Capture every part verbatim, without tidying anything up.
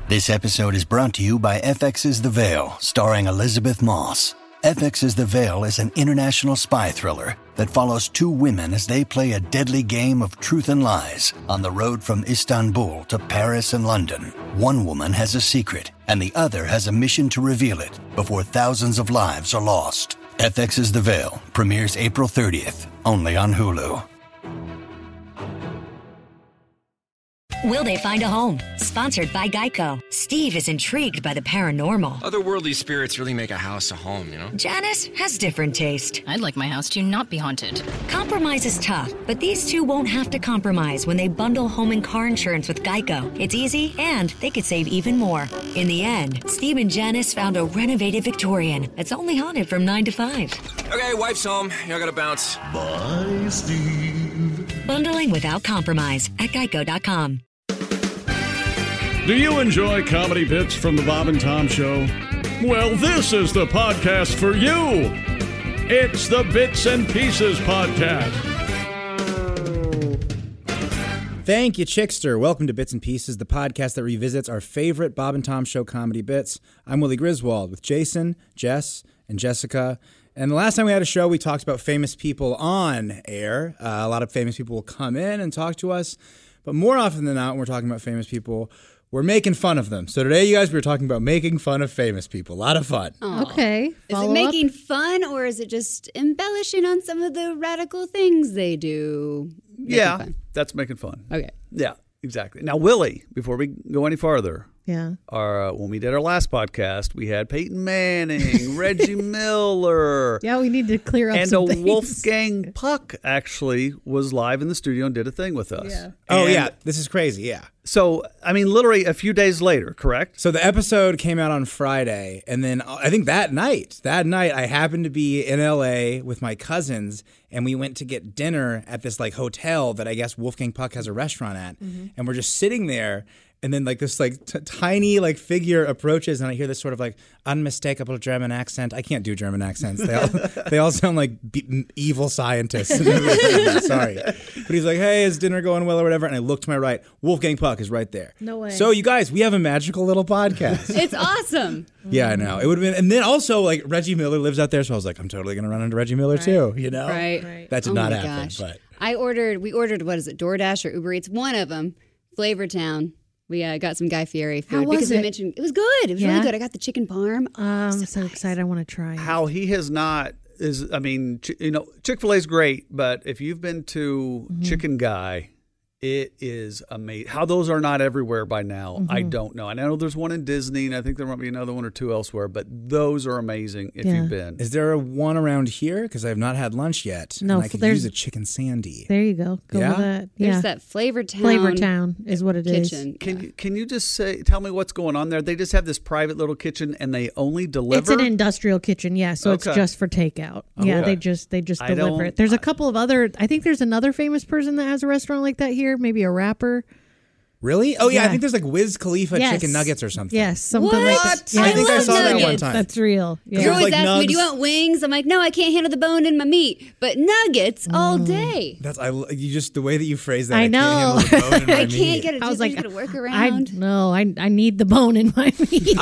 This episode is brought to you by F X's The Veil, starring Elizabeth Moss. F X's The Veil is an international spy thriller that follows two women as they play a deadly game of truth and lies on the road from Istanbul to Paris and London. One woman has a secret, and the other has a mission to reveal it before thousands of lives are lost. F X's The Veil premieres April thirtieth, only on Hulu. Will they find a home? Sponsored by Geico. Steve is intrigued by the paranormal. Otherworldly spirits really make a house a home, you know? Janice has different taste. I'd like my house to not be haunted. Compromise is tough, but these two won't have to compromise when they bundle home and car insurance with Geico. It's easy, and they could save even more. In the end, Steve and Janice found a renovated Victorian that's only haunted from nine to five. Okay, wife's home. I gotta bounce. Bye, Steve. Bundling without compromise at geico dot com. Do you enjoy comedy bits from the Bob and Tom Show? Well, this is the podcast for you. It's the Bits and Pieces Podcast. Thank you, Chickster. Welcome to Bits and Pieces, the podcast that revisits our favorite Bob and Tom Show comedy bits. I'm Willie Griswold with Jason, Jess, and Jessica. And the last time we had a show, we talked about famous people on air. Uh, a lot of famous people will come in and talk to us. But more often than not, when we're talking about famous people, we're making fun of them. So today, you guys, we're talking about making fun of famous people. A lot of fun. Aww. Okay. Is Follow it making up? fun, or is it just embellishing on some of the radical things they do? Making yeah, fun? That's making fun. Okay. Yeah, exactly. Now, Willie, before we go any farther, yeah, our, uh, when we did our last podcast, we had Peyton Manning, Reggie Miller. Yeah, we need to clear up and some a things. Wolfgang Puck actually was live in the studio and did a thing with us. Yeah. Oh, And yeah. This is crazy. Yeah. So, I mean, literally a few days later, correct? So the episode came out on Friday, and then I think that night, that night, I happened to be in L A with my cousins, and we went to get dinner at this like hotel that I guess Wolfgang Puck has a restaurant at, mm-hmm. and we're just sitting there. And then like this like t- tiny like figure approaches, and I hear this sort of like unmistakable German accent. I can't do German accents. They all they all sound like be- evil scientists. Sorry, but he's like, "Hey, is dinner going well or whatever?" And I look to my right. Wolfgang Puck is right there. No way. So you guys, we have a magical little podcast. It's awesome. Yeah, I know. It would have been, and then also like Reggie Miller lives out there, so I was like, I'm totally gonna run into Reggie Miller right. too. You know, Right. right. That did oh not my happen. Gosh. But I ordered. We ordered what is it? DoorDash or Uber Eats? One of them. Flavortown. We uh, got some Guy Fieri food How was because it? we mentioned it was good. It was Yeah? really good. I got the chicken parm. Oh, I'm so so nice. excited. I want to try it. How he has not is, I mean, ch- you know, Chick-fil-A is great, but if you've been to Mm-hmm. Chicken Guy, it is amazing. How those are not everywhere by now, Mm-hmm. I don't know. And I know there's one in Disney, and I think there might be another one or two elsewhere, but those are amazing if Yeah. you've been. is there a one around here? Because I have not had lunch yet. No, and I could there's- use a chicken sandy. There you go. Go Yeah? with that. There's Yeah. that Flavortown. Flavortown is what it is. kitchen. Can Yeah. you can you just say tell me what's going on there? They just have this private little kitchen, and they only deliver. It's an industrial kitchen, yeah. So it's Okay. just for takeout. Yeah, Okay. they just they just I deliver don't- it. There's a couple of other. I think there's another famous person that has a restaurant like that here. Maybe a rapper. Really? Oh yeah, I Yeah. think there's like Wiz Khalifa Yes. chicken nuggets or something. Yes, something like What? that. I think I love saw that one nuggets. time. That's real. Yeah. You There's always like ask me, nugs. do you want wings? I'm like, no, I can't handle the bone in my meat. But nuggets all day. That's I. You just the way that you phrase that. I I, know. Can't handle the bone in my I meat. can't get it. I was like, to work I around. no, I I need the bone in my meat.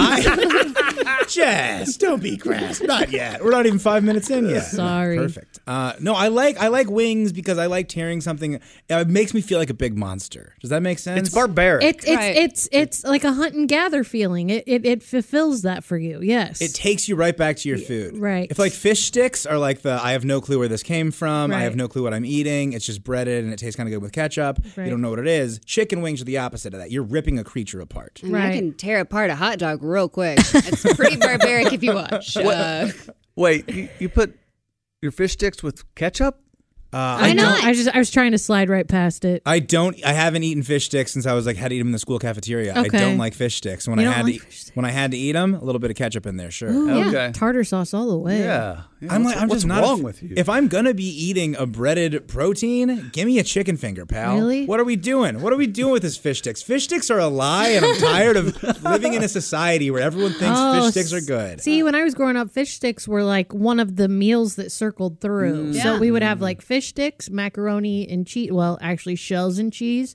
I, Jess, don't be crass. Not yet. We're not even five minutes in yet. Sorry. Perfect. Uh, no, I like I like wings because I like tearing something. It makes me feel like a big monster. Does that make sense? It's barbaric. It's it's Right. it's it's like a hunt and gather feeling. It, it it fulfills that for you. Yes. It takes you right back to your food. right. If like fish sticks are like the I have no clue where this came from. I Right. have no clue what I'm eating. It's just breaded and it tastes kind of good with ketchup. Right. You don't know what it is. Chicken wings are the opposite of that. You're ripping a creature apart. I mean, I Right. can tear apart a hot dog real quick. It's pretty barbaric if you watch. Uh, Wait, you, you put your fish sticks with ketchup? Uh, Why I not? don't. I just I was trying to slide right past it. I don't. I haven't eaten fish sticks since I was like had to eat them in the school cafeteria. I Okay. don't like fish sticks. When You I don't had like to fish sticks? when I had to eat them, a little bit of ketchup in there, sure. Ooh, Okay. yeah. Tartar sauce all the way. Yeah. Yeah, I'm what's, like, I'm what's just not a wrong f- with you? If I'm gonna be eating a breaded protein, give me a chicken finger, pal. Really? What are we doing? What are we doing with this fish sticks? Fish sticks are a lie, and I'm tired of living in a society where everyone thinks Oh, fish sticks are good. See, when I was growing up, fish sticks were like one of the meals that circled through. Mm. So Yeah. we would have like fish sticks, macaroni and cheese. Well, actually, shells and cheese.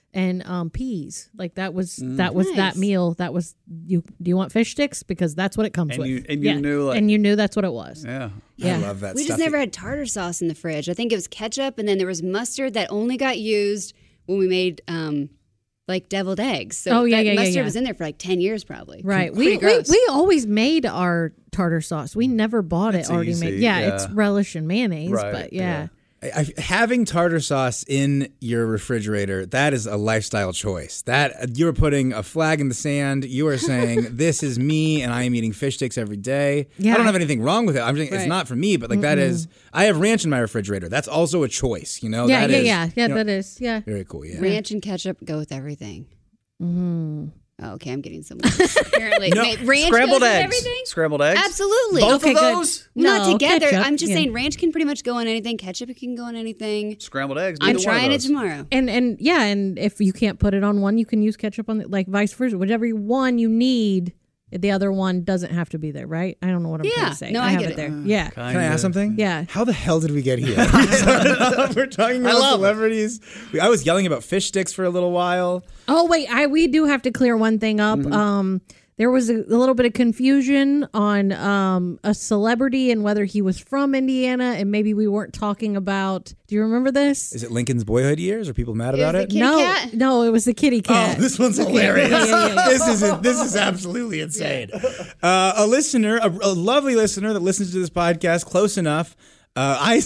and um, peas. Like that was Mm. that was Nice. that meal. That was you. Do you want fish sticks? Because that's what it comes And with. you- and you Yeah. knew, like- and you knew that's what it was. Yeah. Yeah. I love that We stuff. just never had tartar sauce in the fridge. I think it was ketchup, and then there was mustard that only got used when we made um, like deviled eggs. So Oh, yeah, that yeah, yeah, mustard yeah. was in there for like ten years probably. Right. Pretty We, we gross. we always made our tartar sauce. We never bought It's it already easy, made. Yeah, yeah. it's relish and mayonnaise, Right, but yeah. I, I, having tartar sauce in your refrigerator, that is a lifestyle choice. That you are putting a flag in the sand. You are saying, this is me, and I am eating fish sticks every day. Yeah. I don't have anything wrong with it. I'm saying it's Right. not for me, but like that is, I have ranch in my refrigerator. That's also a choice, you know? Yeah, That yeah, is, yeah. Yeah, you know, that is. Yeah. very cool, yeah. Ranch and ketchup go with everything. Mm-hmm. Oh, okay, I'm getting somewhere. Apparently, No, Wait, ranch Scrambled goes with eggs. everything. Scrambled eggs. Absolutely. Both Okay, of good. those. Not No, together. ketchup, I'm just yeah. saying ranch can pretty much go on anything. Ketchup can go on anything. Scrambled eggs. I'm neither one of trying it those. tomorrow. And and yeah, and if you can't put it on one, you can use ketchup on the, like vice versa. Whatever one you need, the other one doesn't have to be there, right? I don't know what I'm Yeah. trying to say. No, I have get it it. there. Yeah. Can I ask something? Yeah. How the hell did we get here? We started off, We're talking about love it. celebrities. We, I was yelling about fish sticks for a little while. Oh wait, I we do have to clear one thing up. Mm-hmm. Um, there was a, a little bit of confusion on um, a celebrity and whether he was from Indiana, and maybe we weren't talking about. Do you remember this? Is it Lincoln's boyhood years? Are people mad It about was it? the kitty no, cat? no, it was the kitty cat. Oh, this one's hilarious. Yeah, yeah, yeah. This is this is absolutely insane. Uh, a listener, a, a lovely listener that listens to this podcast close enough. Uh, I,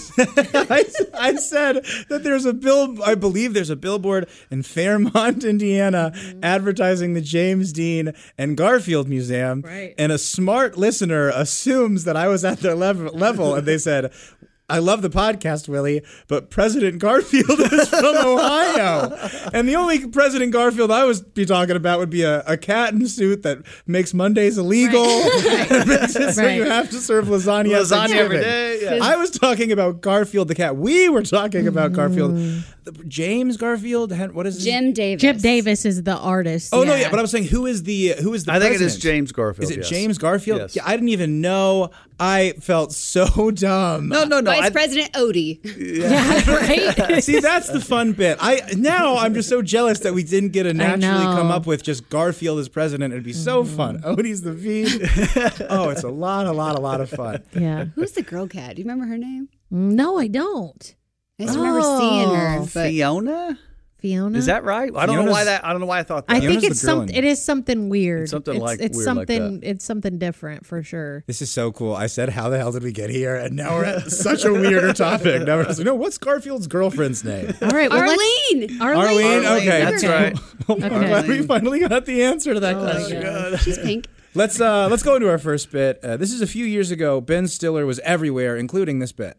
I I said that there's a bill. I believe there's a billboard in Fairmont, Indiana, Mm-hmm. advertising the James Dean and Garfield Museum. Right. And a smart listener assumes that I was at their level, level and they said, I love the podcast, Willie, but President Garfield is from Ohio. And the only President Garfield I would be talking about would be a, a cat in suit that makes Mondays illegal. and makes it so Right. you have to serve lasagna, at Lasagna every Thanksgiving. day. Yeah. I was talking about Garfield the cat. We were talking about Mm. Garfield. The, James Garfield? What is his Jim Davis. Chip Davis is the artist. Oh no, yeah, but I was saying who is the who is the I think it president? is James Garfield. Is it yes. James Garfield? Yes. Yeah, I didn't even know. I felt so dumb. No, no, no. Vice I- President Odie. yeah, right. See, that's the fun bit. I now I'm just so jealous that we didn't get to naturally know. come up with just Garfield as president. It'd be so fun. Odie's the V. Oh, it's a lot, a lot, a lot of fun. Yeah. Who's the girl cat? Do you remember her name? No, I don't. I just remember seeing her. Oh, But Fiona? Fiona. Is that right? I don't know Fiona's- why that. I don't know why I thought that. I Fiona's think it's the girl some. in- It is something weird. It's something like it's weird like something. that. It's something different for sure. This is so cool. I said, "How the hell did we get here?" And now we're at such a weirder topic. Now we're just like, no, what's Garfield's girlfriend's name? All right, well, let's- Arlene. Arlene. Arlene, Okay, that's Okay. right. I'm glad we finally got the answer to that Oh my question. God. She's pink. Let's uh, let's go into our first bit. Uh, this is a few years ago. Ben Stiller was everywhere, including this bit.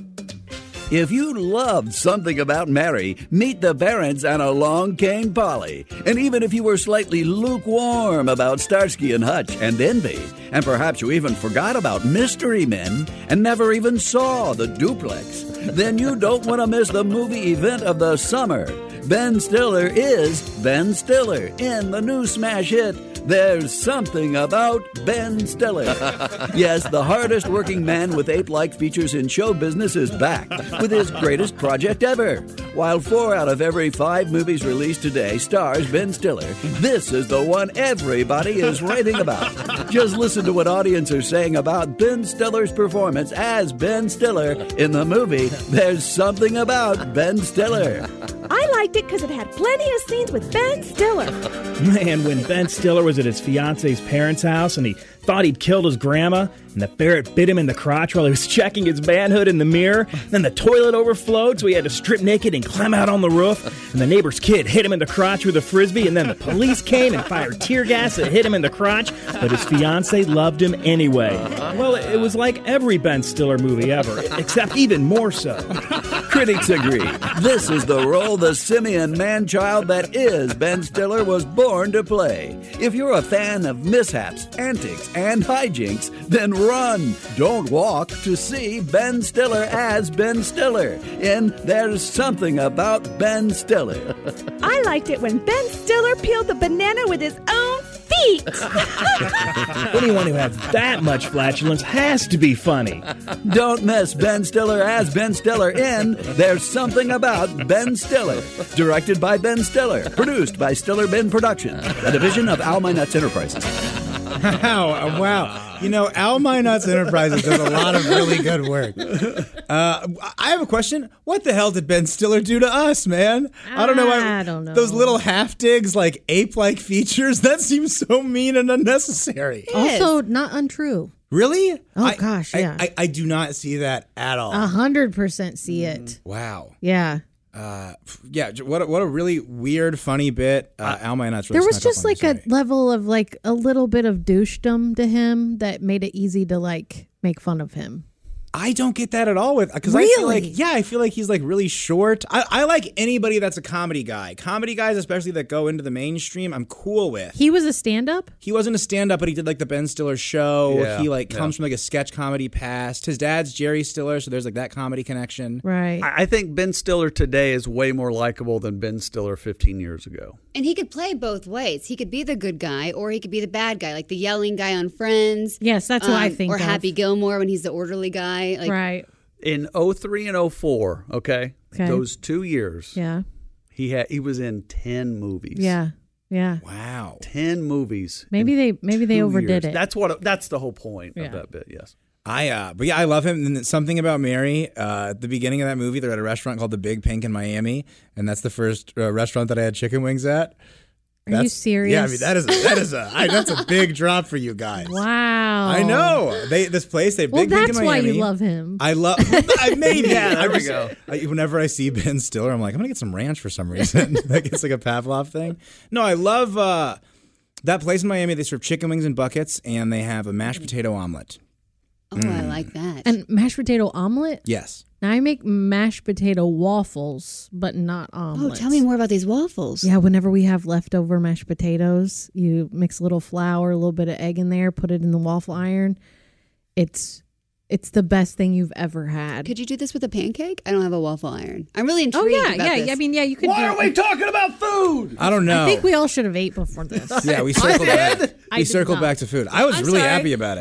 If you loved something about Mary, meet the Barons and Along Came Polly. And even if you were slightly lukewarm about Starsky and Hutch and Envy, and perhaps you even forgot about Mystery Men and never even saw the duplex, then you don't want to miss the movie event of the summer. Ben Stiller is Ben Stiller in the new smash hit, There's Something About Ben Stiller. Yes, the hardest working man with ape-like features in show business is back with his greatest project ever. While four out of every five movies released today stars Ben Stiller, this is the one everybody is writing about. Just listen to what audiences are saying about Ben Stiller's performance as Ben Stiller in the movie There's Something About Ben Stiller. I liked it because it had plenty of scenes with Ben Stiller. Man, when Ben Stiller was at his fiance's parents' house and he thought he'd killed his grandma, and the ferret bit him in the crotch while he was checking his manhood in the mirror, then the toilet overflowed so he had to strip naked and climb out on the roof, and the neighbor's kid hit him in the crotch with a frisbee, and then the police came and fired tear gas that hit him in the crotch, but his fiancée loved him anyway. Well, it was like every Ben Stiller movie ever, except even more so. Critics agree. This is the role the simian man-child that is Ben Stiller was born to play. If you're a fan of mishaps, antics, and hijinks, then run, don't walk to see Ben Stiller as Ben Stiller in There's Something About Ben Stiller. I liked it when Ben Stiller peeled the banana with his own feet. great. Anyone who has that much flatulence has to be funny. Don't miss Ben Stiller as Ben Stiller in There's Something About Ben Stiller. Directed by Ben Stiller. Produced by Stiller Ben Productions, a division of Al My Nuts Enterprises. Wow, wow. You know, Al My Nuts Enterprises does a lot of really good work. Uh, I have a question. What the hell did Ben Stiller do to us, man? I don't know. Why, I don't know. Those little half digs, like ape-like features, that seems so mean and unnecessary. Also, not untrue. Really? Oh, I, gosh, I, yeah. I, I do not see that at all. A hundred percent see it. Wow. Yeah. Uh, yeah, what a, what a really weird, funny bit. Uh, Al My Nuts really There was snuck up just on like us, a level of like a little bit of douchedom to him that made it easy to like make fun of him. I don't get that at all with because I feel Really? like yeah I feel like he's like really short. I, I like anybody that's a comedy guy. Comedy guys, especially that go into the mainstream, I'm cool with. He was a stand-up? He wasn't a stand-up, but he did like the Ben Stiller show. Yeah, he like yeah. comes from like a sketch comedy past. His dad's Jerry Stiller, so there's like that comedy connection. Right. I I think Ben Stiller today is way more likable than Ben Stiller fifteen years ago. And he could play both ways. He could be the good guy or he could be the bad guy, like the yelling guy on Friends. Yes, that's what I Um, think Or of. Happy Gilmore when he's the orderly guy. Like, Right. In oh three and oh four, okay, Okay. those two years, Yeah. he had he was in ten movies. Yeah. Yeah. Wow. ten movies. Maybe in they maybe they two overdid years. it. That's what. That's the whole point Yeah. of that bit. Yes. I uh, but yeah, I love him. And then Something About Mary. Uh, at the beginning of that movie, they're at a restaurant called the Big Pink in Miami, and that's the first uh, restaurant that I had chicken wings at. Are you That's- serious? Yeah, I mean that is a, that is a I, that's a big drop for you guys. Wow. I know they this place they Well, Big Pink that's in why Miami. you love him. I love I maybe Yeah, there I we just- go. I, whenever I see Ben Stiller, I'm like I'm gonna get some ranch for some reason. That gets like a Pavlov thing. No, I love uh, that place in Miami. They serve chicken wings in buckets, and they have a mashed potato omelet. oh, I like that. And mashed potato omelet? Yes. Now I make mashed potato waffles, but not oh, omelets. tell me more about these waffles. Yeah, whenever we have leftover mashed potatoes, you mix a little flour, a little bit of egg in there, put it in the waffle iron. It's it's the best thing you've ever had. Could you do this with a pancake? I don't have a waffle iron. I'm really oh intrigued yeah, about yeah. this. I mean, yeah, you could. Why do are we talking about food? I don't know. I think we all should have ate before this. yeah, we circled back. I We did circled not. back to food. I was I'm really sorry. happy about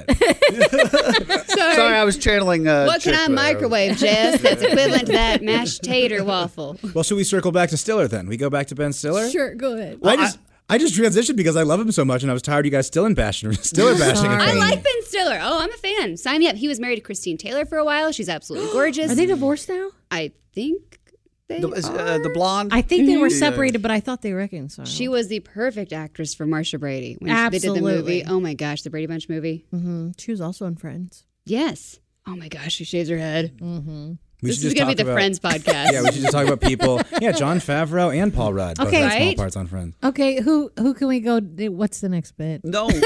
it. Sorry. Sorry, I was channeling. Uh, what can I Chick-fil-A. microwave, Jess? That's equivalent to that mashed tater waffle. Well, should we circle back to Stiller then? We go back to Ben Stiller. Sure, go ahead. I just I, just transitioned because I love him so much, and I was tired of you guys still in bashing Stiller bashing. Sorry. I him. like Ben Stiller. Oh, I'm a fan. Sign me up. He was married to Christine Taylor for a while. She's absolutely gorgeous. Are they divorced now? I think they The, is, are. uh, the blonde. I think they were Yeah. separated, but I thought they reconciled. She was the perfect actress for Marsha Brady when they did the Absolutely. movie. Oh my gosh, the Brady Bunch movie. hmm She was also in Friends. Yes. Oh my gosh, she shaves her head. Mm-hmm. We This should is just gonna be talk the about- Friends podcast. Yeah, we should just talk about people. Yeah, Jon Favreau and Paul Rudd. Both Okay. had small Right? parts on Friends. Okay, who who can we go? What's the next bit? No. Is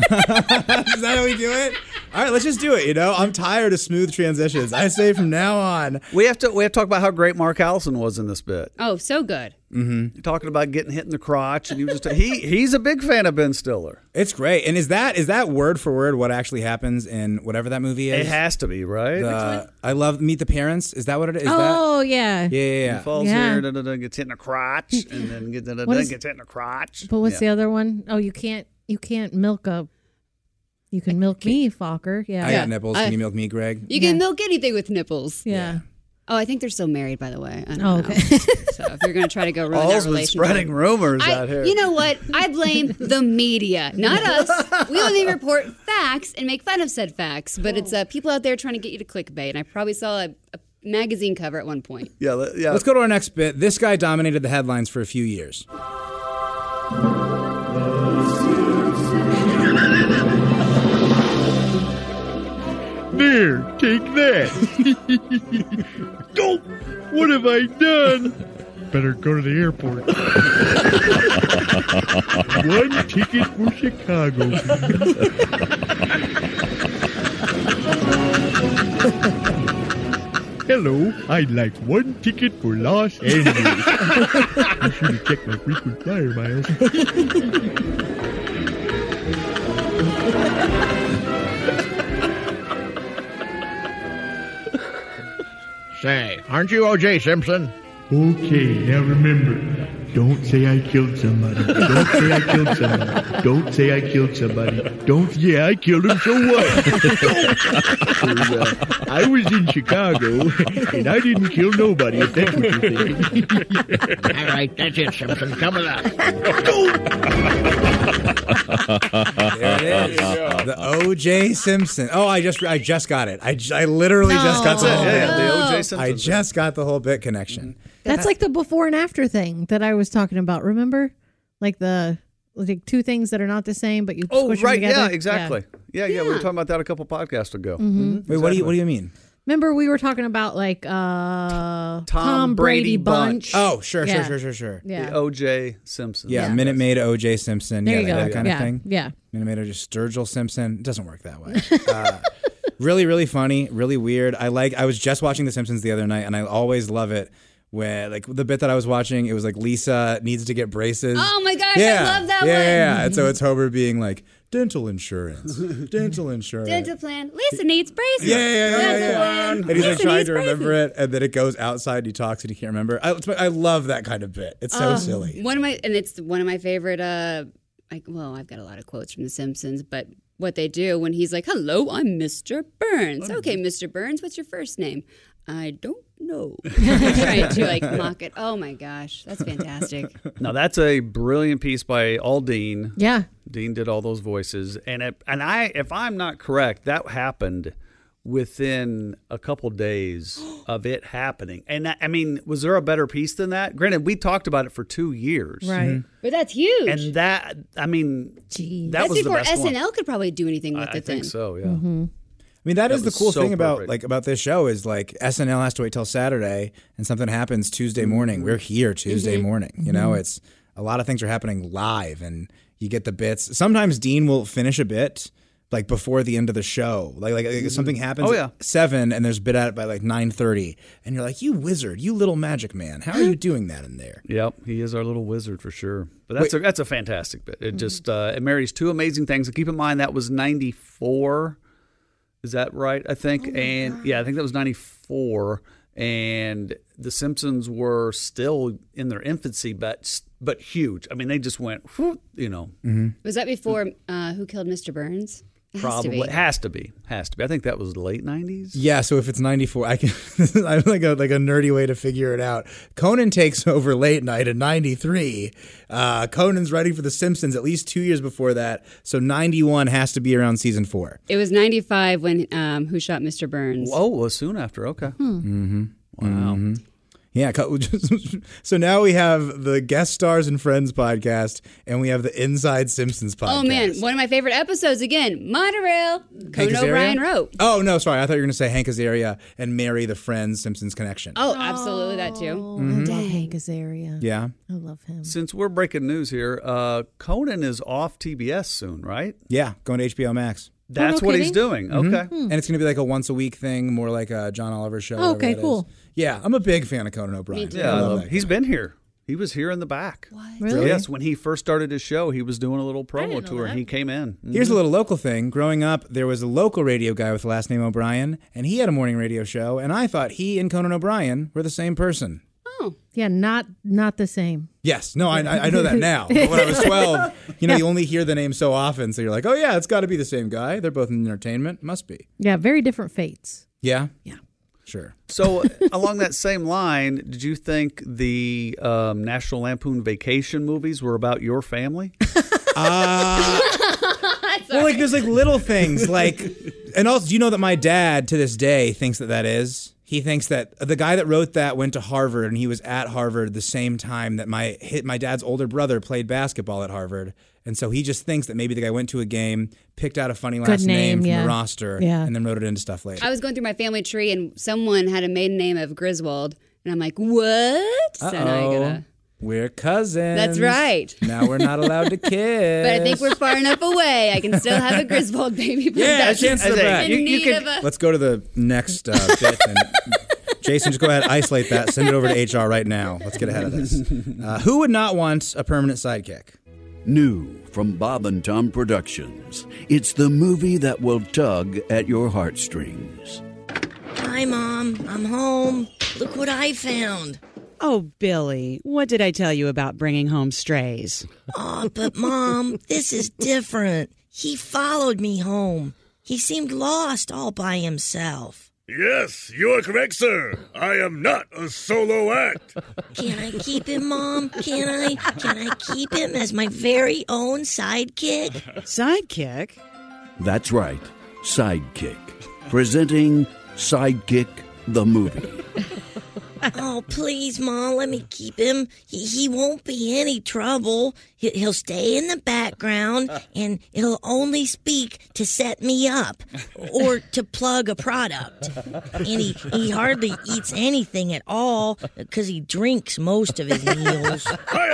that how we do it? All right, let's just do it. You know, I'm tired of smooth transitions. I say from now on. we have to. We have to talk about how great Mark Allison was in this bit. Oh, so good. Mm-hmm. Talking about getting hit in the crotch, and he was just he he's a big fan of Ben Stiller. It's great. And is that is that word for word what actually happens in whatever that movie is? It has to be, right? The- I love Meet the Parents. Is that what it is? Is Oh yeah. that? Yeah, yeah, yeah. He falls Yeah. here, da, da, da, gets hit in the crotch, and then gets, da, da, What da, is- gets hit in the crotch. But what's Yeah. the other one? Oh, you can't you can't milk a. You can milk me, Fokker. Yeah. I got nipples. I- Can you milk me, Greg? You can milk anything with nipples. Yeah. Oh, I think they're still married, by the way. I don't Oh, know. okay. So if you're going to try to go ruin that All's been relationship. spreading rumors I- out here. You know what? I blame the media, not us. We only report facts and make fun of said facts, but it's uh, people out there trying to get you to clickbait. And I probably saw a, a magazine cover at one point. yeah, let- yeah. Let's go to our next bit. This guy dominated the headlines for a few years. There, take that. Go! What have I done? Better go to the airport. One ticket for Chicago. Hello, I'd like one ticket for Los Angeles. I should have checked my frequent flyer miles. Say, aren't you O J Simpson? Okay, now remember, Don't say I killed somebody. Don't say I killed somebody. Don't say I killed somebody. Don't. Yeah, I killed him. So what? uh, I was in Chicago, and I didn't kill nobody. If that's what you're thinking. All right, that's it, Simpson. Come along. There it is. The O J Simpson. Oh, I just I just got it. I, I literally no. just got the whole yeah, bit. yeah, the O J Simpson. I just got the whole bit connection. That's like the before and after thing that I was talking about. Remember, like the like two things that are not the same, but you oh squish right, them together. yeah, exactly. Yeah. yeah, yeah. We were talking about that a couple podcasts ago. Mm-hmm. Mm-hmm. Wait, exactly. what do you what do you mean? Remember, we were talking about like uh, Tom, Tom Brady Brady bunch. bunch. Oh, sure, yeah. sure, sure, sure, sure. Yeah. The O J Simpson. Yeah, Yeah. Minute Maid O J Simpson. There yeah, you like go. that kind yeah. of thing. Yeah. Minute Maid or just Sturgill Simpson. It doesn't work that way. Uh, really, really funny. Really weird. I like. I was just watching The Simpsons the other night, and I always love it. Where like the bit that I was watching, it was like Lisa needs to get braces. Oh my gosh, yeah. I love that yeah, one. Yeah, yeah. And so it's Homer being like, dental insurance, dental insurance. Dental plan. Lisa needs braces. Yeah, yeah, yeah, yeah, yeah. And he's like Lisa trying needs to remember braces. it, and then it goes outside, and he talks, and he can't remember. I, it's- I love that kind of bit. It's so Oh, silly. One of my and it's one of my favorite. Uh, like, well, I've got a lot of quotes from The Simpsons, but what they do when he's like, "Hello, I'm Mister Burns." Okay, Mister Burns, what's your first name? I don't know. Trying to like mock it. Oh my gosh, that's fantastic. Now that's a brilliant piece by Aldine. Yeah. Dean did all those voices, and it, and I, if I'm not correct, that happened within a couple days of it happening. And that, I mean, was there a better piece than that? Granted, we talked about it for two years, Right. But that's huge. and that, I mean, Jeez. that that's was before the best S N L one. could probably do anything with I it. think then. so. Yeah. Mm-hmm. I mean, that, That is the was cool so thing about perfect. like about this show is like S N L has to wait till Saturday, and something happens Tuesday morning. We're here Tuesday Mm-hmm. morning. You know, it's a lot of things are happening live, and you get the bits. Sometimes Dean will finish a bit like before the end of the show. Like like, like something happens Oh, yeah. at seven, and there's a bit at it by like nine thirty, and you're like, you wizard, you little magic man, how are you doing that in there? Yep, he is our little wizard for sure. But that's a that's a fantastic bit. It just uh, it marries two amazing things. And keep in mind that was ninety-four. Is that right? I think. Oh and God. yeah, I think that was ninety-four. And The Simpsons were still in their infancy, but but huge. I mean, they just went, whoop, you know. Was that before uh, Who Killed Mister Burns? It has to Probably be. has to be, has to be. I think that was the late nineties. Yeah, so if it's ninety-four, I can. I'm like a like a nerdy way to figure it out. Conan takes over late night in ninety-three. Uh, Conan's writing for The Simpsons at least two years before that, so ninety-one has to be around season four. It was ninety-five when um, Who Shot Mister Burns. Oh, well, soon after. Okay. Mm-hmm. Wow. Mm-hmm. Yeah. co- So now we have the Guest Stars and Friends podcast, and we have the Inside Simpsons podcast. Oh man, one of my favorite episodes again. Monorail. Hank Conan Azaria? O'Brien wrote. Oh no, sorry. I thought you were going to say Hank Azaria and Mary the Friends Simpsons connection. Oh, absolutely that too. Oh, Mhm. I love Hank Azaria. Yeah. I love him. Since we're breaking news here, uh, Conan is off T B S soon, right? Yeah, going to H B O Max. That's no what he's kidding? doing. Mhm. Okay. And it's going to be like a once a week thing, more like a John Oliver show. Oh, whatever okay, that is. cool. Yeah, I'm a big fan of Conan O'Brien. Me too. Yeah, I love that he's guy. been here. He was here in the back. What? Really? Yes, when he first started his show, he was doing a little promo didn't know tour, and that. he came in. Mhm. Here's a little local thing. Growing up, there was a local radio guy with the last name O'Brien, and he had a morning radio show, and I thought he and Conan O'Brien were the same person. Oh. Yeah, not not the same. Yes. No, I, I I know that now. But when I was twelve, you know, you only hear the name so often, so you're like, oh, yeah, it's got to be the same guy. They're both in entertainment. Must be. Yeah, very different fates. Yeah? Yeah. Sure. So, along that same line, did you think the um, National Lampoon Vacation movies were about your family? Uh, well, like, there's like little things. Like, and also, do you know that my dad to this day thinks that that is? He thinks that the guy that wrote that went to Harvard, and he was at Harvard the same time that my hit my dad's older brother played basketball at Harvard. And so he just thinks that maybe the guy went to a game, picked out a funny last Good name, from yeah. the roster, Yeah. and then wrote it into stuff later. I was going through my family tree and someone had a maiden name of Griswold, and I'm like, what? So now I Uh-oh. gotta. We're cousins. That's right. Now we're not allowed to kiss. But I think we're far enough away. I can still have a Griswold baby. But Yeah, that's chance in of that. You- you need can- of a- Let's go to the next uh, bit. And Jason, just go ahead, isolate that, send it over to H R right now. Let's get ahead of this. Uh, who would not want a permanent sidekick? New from Bob and Tom Productions. It's the movie that will tug at your heartstrings. Hi, Mom. I'm home. Look what I found. Oh, Billy, what did I tell you about bringing home strays? Oh, but Mom, this is different. He followed me home. He seemed lost all by himself. Yes, you are correct, sir. I am not a solo act. Can I keep him, Mom? Can I? Can I keep him as my very own sidekick? Sidekick? That's right, Sidekick. Presenting Sidekick the movie. Oh, please, Mom, let me keep him. He, he won't be any trouble. He, he'll stay in the background, and he'll only speak to set me up or to plug a product. And he, he hardly eats anything at all because he drinks most of his meals.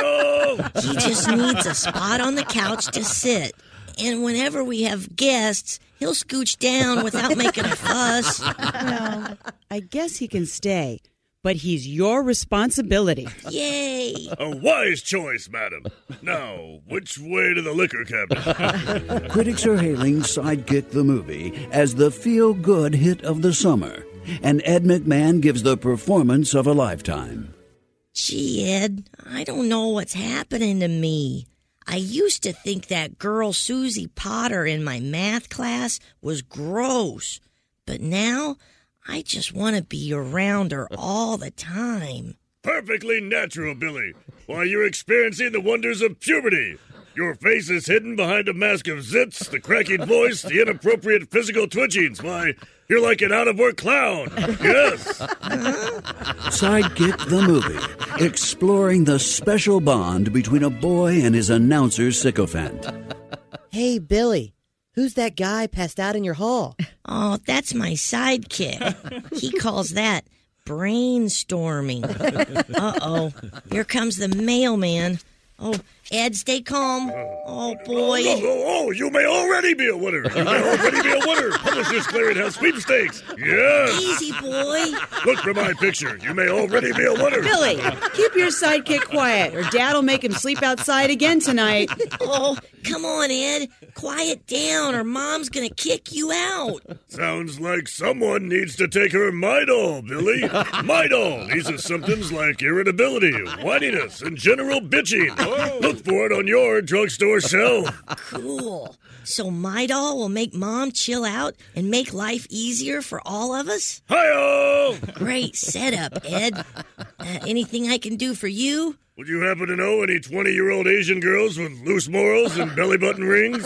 He just needs a spot on the couch to sit. And whenever we have guests, he'll scooch down without making a fuss. Well, I guess he can stay. But he's your responsibility. Yay! A wise choice, madam. Now, which way to the liquor cabinet? Critics are hailing Sidekick the movie as the feel-good hit of the summer, and Ed McMahon gives the performance of a lifetime. Gee, Ed, I don't know what's happening to me. I used to think that girl Susie Potter in my math class was gross, but now I just want to be around her all the time. Perfectly natural, Billy. Why, you're experiencing the wonders of puberty. Your face is hidden behind a mask of zits, the cracking voice, the inappropriate physical twitchings. Why, you're like an out-of-work clown. Yes. Sidekick the movie, exploring the special bond between a boy and his announcer sycophant. Hey, Billy. Who's that guy passed out in your hall? Oh, that's my sidekick. He calls that brainstorming. Uh-oh. Here comes the mailman. Oh, Ed, stay calm. Oh, boy. Oh, oh, oh, you may already be a winner. You may already be a winner. Publishers Clearinghouse sweepstakes. Yes. Easy, boy. Look for my picture. You may already be a winner. Billy, keep your sidekick quiet, or Dad'll make him sleep outside again tonight. Oh, come on, Ed. Quiet down, or Mom's gonna kick you out. Sounds like someone needs to take her Midol, Billy. Midol eases symptoms like irritability, whininess, and general bitching. Oh. Look for it on your drugstore shelf. Cool. So Midol will make Mom chill out and make life easier for all of us? Hi-oh! Great setup, Ed. Uh, anything I can do for you? Would you happen to know any twenty-year-old Asian girls with loose morals and belly-button rings?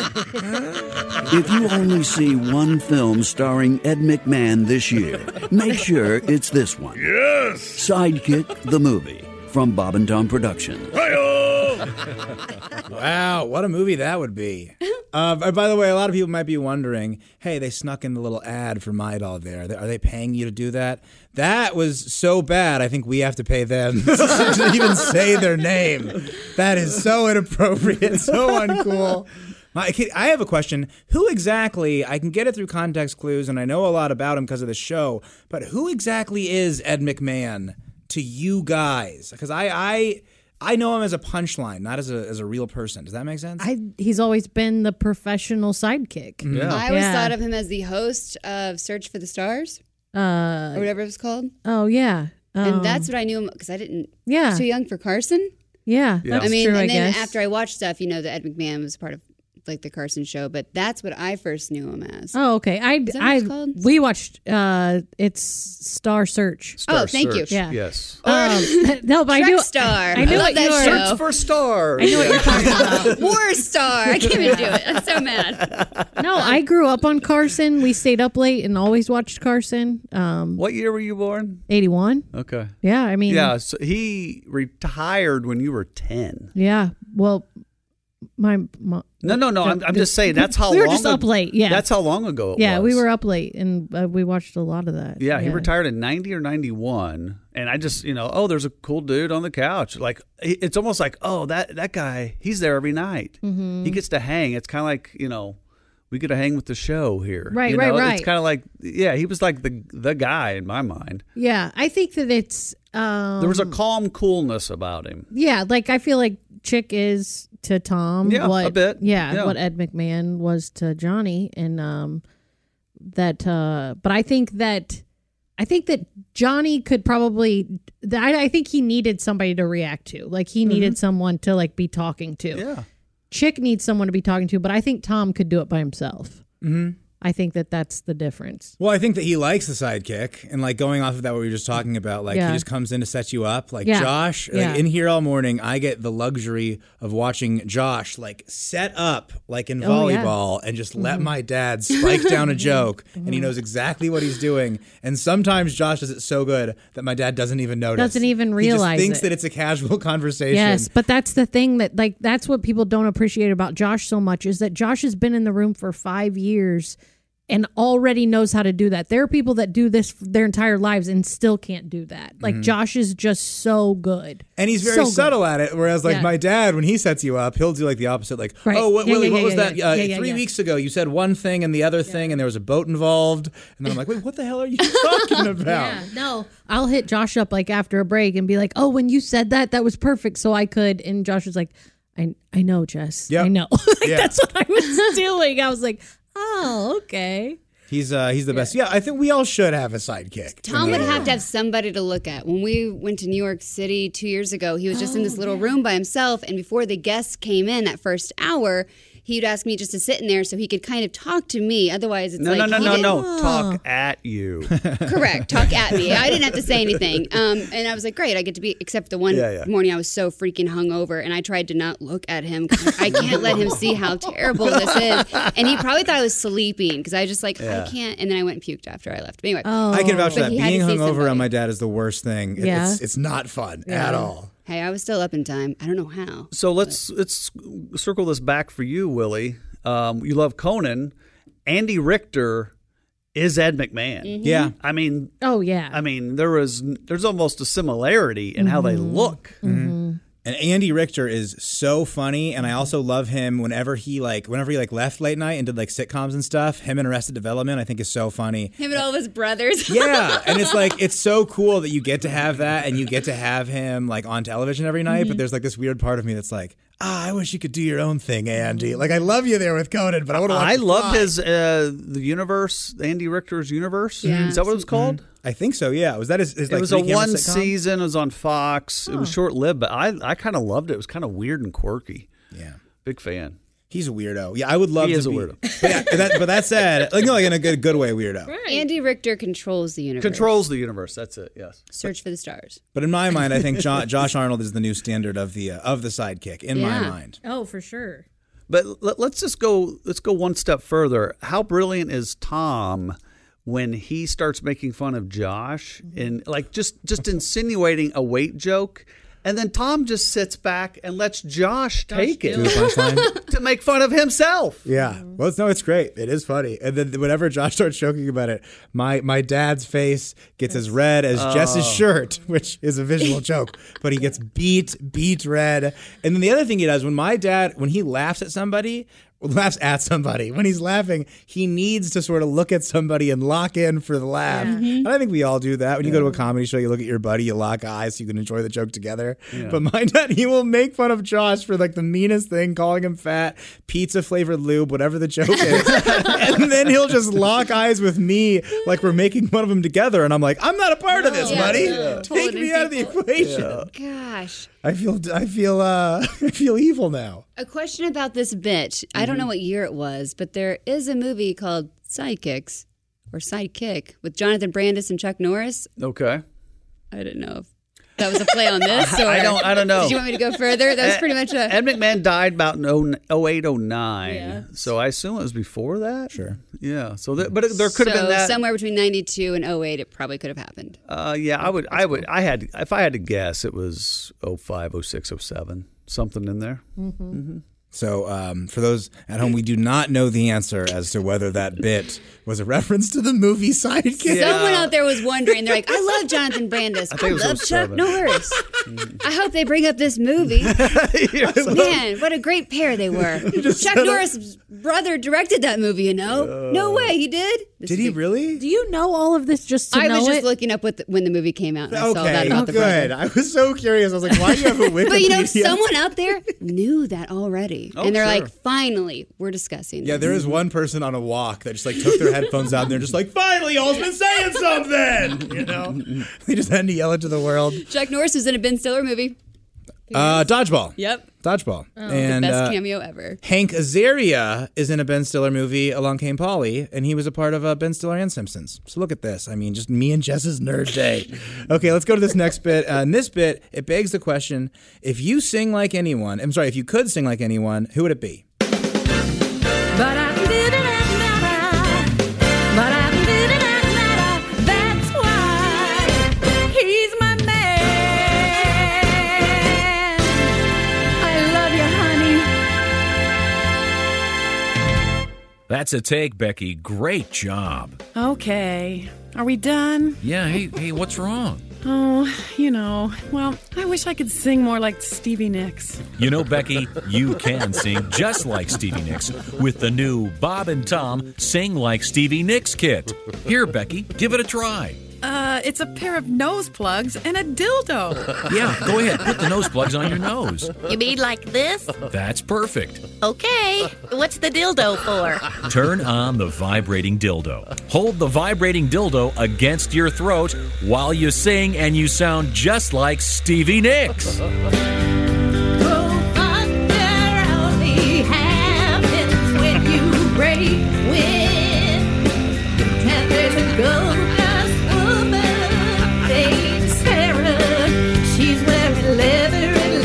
If you only see one film starring Ed McMahon this year, make sure it's this one. Yes! Sidekick the movie from Bob and Tom Productions. Wow, what a movie that would be. Uh, by the way, a lot of people might be wondering, hey, they snuck in the little ad for Midol there. Are they, are they paying you to do that? That was so bad, I think we have to pay them to even say their name. That is so inappropriate, so uncool. My, I have a question. Who exactly, I can get it through context clues, and I know a lot about him because of the show, but who exactly is Ed McMahon to you guys? Because I... I I know him as a punchline, not as a as a real person. Does that make sense? I he's always been the professional sidekick. Yeah. I always yeah. thought of him as the host of Search for the Stars, uh, or whatever it was called. Oh yeah, um, and that's what I knew him because I didn't. Yeah, too young for Carson. Yeah, yeah. That's I mean, true, and I then guess. after I watched stuff, you know, that Ed McMahon was part of like the Carson show, but that's what I first knew him as. Oh, okay. I Is that what I it's called? we watched uh it's Star Search. Star oh, thank Search. you. Yeah. Yes. Um, no, but I Trek knew Star. I knew I what love you that were. show. Search for stars. I knew what you're talking about. War Star. I can't even do it. I'm so mad. No, I grew up on Carson. We stayed up late and always watched Carson. Um, what year were you born? eighty-one. Okay. Yeah, I mean. Yeah, so he retired when you were ten. Yeah. Well, my, my no, no, no. I'm, I'm just saying that's how we were long just up late. Yeah, that's how long ago it yeah, was. we were up late and uh, we watched a lot of that. Yeah, he retired in ninety or ninety-one, and I just, you know, oh, there's a cool dude on the couch. Like it's almost like, oh, that that guy, he's there every night. Mm-hmm. He gets to hang. It's kind of like, you know, we get to hang with the show here. Right, you right, know? right. It's kind of like, yeah, he was like the the guy in my mind. Yeah, I think that it's um, there was a calm coolness about him. Yeah, like I feel like Chick is to Tom yeah, what a bit. Yeah, yeah, what Ed McMahon was to Johnny, and um, that. Uh, but I think that I think that Johnny could probably. I, I think he needed somebody to react to. Like he needed mm-hmm. someone to like be talking to. Yeah. Chick needs someone to be talking to, but I think Tom could do it by himself. Mm-hmm. I think that that's the difference. Well, I think that he likes the sidekick, and like going off of that, what we were just talking about, like Yeah. he just comes in to set you up. Like Yeah. Josh, Yeah. like in here all morning, I get the luxury of watching Josh like set up like in Oh, yeah. volleyball and just let Mhm. my dad spike down a joke, and he knows exactly what he's doing. And sometimes Josh does it so good that my dad doesn't even notice. Doesn't even He realize just thinks it. that it's a casual conversation. Yes, but that's the thing that like that's what people don't appreciate about Josh so much is that Josh has been in the room for five years and already knows how to do that. There are people that do this their entire lives and still can't do that. Like Mhm. Josh is just so good. And he's very So good. subtle at it. Whereas, like, Yeah. my dad, when he sets you up, he'll do, like, the opposite. Like, Right. oh, what, Yeah, Willie, yeah, what yeah, was yeah, that? yeah. Uh, Yeah, yeah, three yeah. weeks ago, you said one thing and the other thing, and there was a boat involved. And then I'm like, wait, what the hell are you talking about? Yeah, no. I'll hit Josh up like after a break and be like, "Oh, when you said that, that was perfect." So I could, and Josh was like, "I, I know, Jess. Yep. I know." Like, Yeah. That's what I was doing. I was like, "Oh, okay." He's uh, he's the best. Yeah, I think we all should have a sidekick. Tom would have to have somebody to look at. When we went to New York City two years ago, he was just in this little room by himself. And before the guests came in that first hour, he'd ask me just to sit in there so he could kind of talk to me. Otherwise, it's No, like no, he no, no, didn't- no. Talk at you. Correct. Talk at me. I didn't have to say anything. Um, and I was like, great, I get to be, except the one Yeah, yeah. morning I was so freaking hungover and I tried to not look at him. 'Cause I can't let him see how terrible this is. And he probably thought I was sleeping because I just like, Yeah. I can't. And then I went and puked after I left. But anyway. I can vouch for But that. he had Being to see hungover somebody. on my dad is the worst thing. It- Yeah. It's, it's not fun Yeah. at all. Hey, I was still up in time. I don't know how. So let's let's circle this back for you, Willie. Um, you love Conan. Andy Richter is Ed McMahon. Mhm. Yeah. I mean, Oh yeah. I mean, there was there's almost a similarity in how they look. And Andy Richter is so funny, and I also love him whenever he like whenever he like left late night and did like sitcoms and stuff. Him in Arrested Development, I think, is so funny. Him and all of his brothers. Yeah, and it's like it's so cool that you get to have that, and you get to have him like on television every night. But there's like this weird part of me that's like, ah, I wish you could do your own thing, Andy. Like I love you there with Conan, but I want to. I loved his uh, the universe, Andy Richter's universe. Yeah. Is that what it was called? I think so. Yeah. Was that his? his It like, was a three-camera one sitcom? season. It was on Fox. It was short lived, but I I kind of loved it. It was kind of weird and quirky. Yeah, big fan. He's a weirdo. Yeah, I would love He to is a be- weirdo. But, yeah, but that, but that said, like no, like in a good good way, weirdo. Andy Richter controls the universe. Controls the universe. That's it. Yes. Search for the stars. But in my mind, I think jo- Josh Arnold is the new standard of the uh, of the sidekick. In my Yeah. mind. Oh, for sure. But let, let's just go. Let's go one step further. How brilliant is Tom when he starts making fun of Josh and like just just insinuating a weight joke, and then Tom just sits back and lets Josh take it Do the punchline? to make fun of himself. Yeah. Well, it's, no, it's great. It is funny. And then whenever Josh starts joking about it, my my dad's face gets as red as Jess's Oh. shirt, which is a visual joke. But he gets beat, beat red. And then the other thing he does, when my dad, when he laughs at somebody, laughs at somebody, when he's laughing, he needs to sort of look at somebody and lock in for the laugh. And I think we all do that. When you go to a comedy show, you look at your buddy, you lock eyes so you can enjoy the joke together. Yeah. But my dad, he will make fun of Josh for like the meanest thing, calling him fat, pizza flavored lube, whatever the joke is. And then he'll just lock eyes with me like we're making fun of him together. And I'm like, I'm not a part of this, Yeah, buddy. no. Take me out of the equation. Gosh. I feel I feel uh I feel evil now. A question about this bit. I don't know what year it was, but there is a movie called Sidekicks or Sidekick with Jonathan Brandis and Chuck Norris. Okay. I didn't know if that was a play on this. Or I don't. I don't know. Did you want me to go further? That was pretty much a. Ed McMahon died about in oh eight, oh nine. Yeah. So I assume it was before that. Sure. Yeah. So, that, but there could have so been that. somewhere between ninety-two and oh eight, it probably could have happened. Uh, yeah, I would. I would. I had. If I had to guess, it was oh five, oh six, oh seven, something in there. Mm-hmm. So um, for those at home, we do not know the answer as to whether that bit was a reference to the movie Sidekick. Someone out there was wondering. They're like, I love Jonathan Brandis. I I, think it was love Chuck oh seven. Norris. I hope they bring up this movie. Man, what a great pair they were. Chuck Norris' brother directed that movie, you know? Uh. No way, he did? This Did is he big- really? Do you know all of this just to I know was just it? looking up what the, when the movie came out. And I saw that Okay, about the good. brother. I was so curious. I was like, why do you have a Wikipedia? But you know, someone out there knew that already, Oh, and they're sure. like, "Finally, we're discussing." Yeah, this. there is one person on a walk that just like took their headphones out and they're just like, finally, y'all's been saying something. You know, they just had to yell it to the world. Chuck Norris was in a Ben Stiller movie. Uh, Dodgeball. Yep. Dodgeball. Oh, and the best uh, cameo ever. Hank Azaria is in a Ben Stiller movie, Along Came Polly, and he was a part of uh, Ben Stiller and Simpsons. So look at this. I mean, just me and Jess's nerd day. Okay, let's go to this next bit. Uh, in this bit, it begs the question, if you sing like anyone, I'm sorry, if you could sing like anyone, who would it be? But I did it, but I did it, that's why he's my man. I love you, honey. That's a take, Becky. Great job. Okay. Are we done? Yeah, hey, hey, what's wrong? Oh, you know, well, I wish I could sing more like Stevie Nicks. You know, Becky, you can sing just like Stevie Nicks with the new Bob and Tom Sing Like Stevie Nicks kit. Here, Becky, give it a try. Uh, it's a pair of nose plugs and a dildo. Yeah, go ahead. Put the nose plugs on your nose. You mean like this? That's perfect. Okay. What's the dildo for? Turn on the vibrating dildo. Hold the vibrating dildo against your throat while you sing, and you sound just like Stevie Nicks. When you break wind, and there's a gold-dust woman named Sarah. She's wearing leather and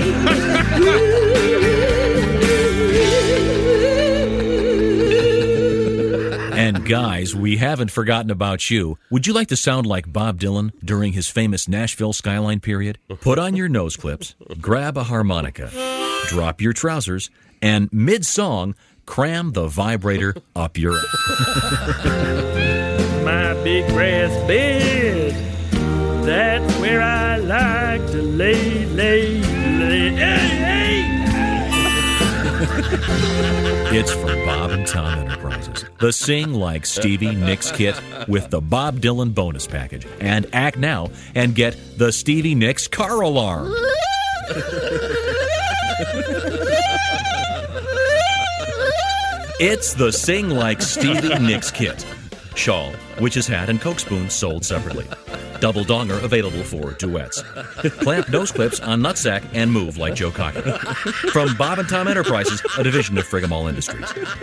legs. And guys, we haven't forgotten about you. Would you like to sound like Bob Dylan during his famous Nashville Skyline period? Put on your nose clips, grab a harmonica, drop your trousers, and mid-song, cram the vibrator up your My big grass bed, that's where I like to lay, lay, lay. Hey, hey! It's for Bob and Tom Enterprises. The Sing Like Stevie Nicks kit with the Bob Dylan bonus package. And act now and get the Stevie Nicks car alarm. It's the Sing Like Stevie Nicks kit. Shawl, witch's hat, and Coke spoon sold separately. Double donger available for duets. Clamp nose clips on nutsack and move like Joe Cocker. From Bob and Tom Enterprises, a division of Frigamall Industries.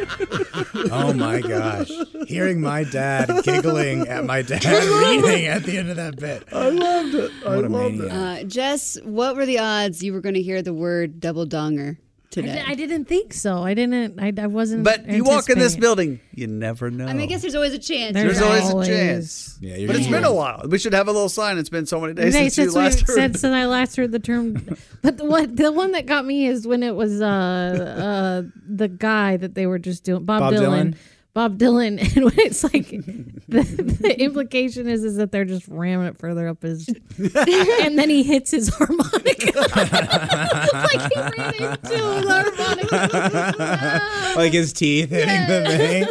Oh my gosh. Hearing my dad giggling at my dad reading at the end of that bit. I loved it. I What a loved maniac. it. Uh, Jess, what were the odds you were going to hear the word double donger I, today? di- I didn't think so. I didn't. I, I wasn't. But you walk in this anticipating it. building, you never know. I mean, I guess there's always a chance. There's There's always, always- a chance. Yeah, you're But it's usually- been a while. We should have a little sign. It's been so many days Okay, since you since we last heard. said since I last heard the term, but the one the one that got me is when it was uh uh the guy that they were just doing Bob, Bob Dylan. Dylan? Bob Dylan, and when it's like the, the implication is is that they're just ramming it further up his, and then he hits his harmonica like he ran into his harmonica. Like his teeth hitting the thing.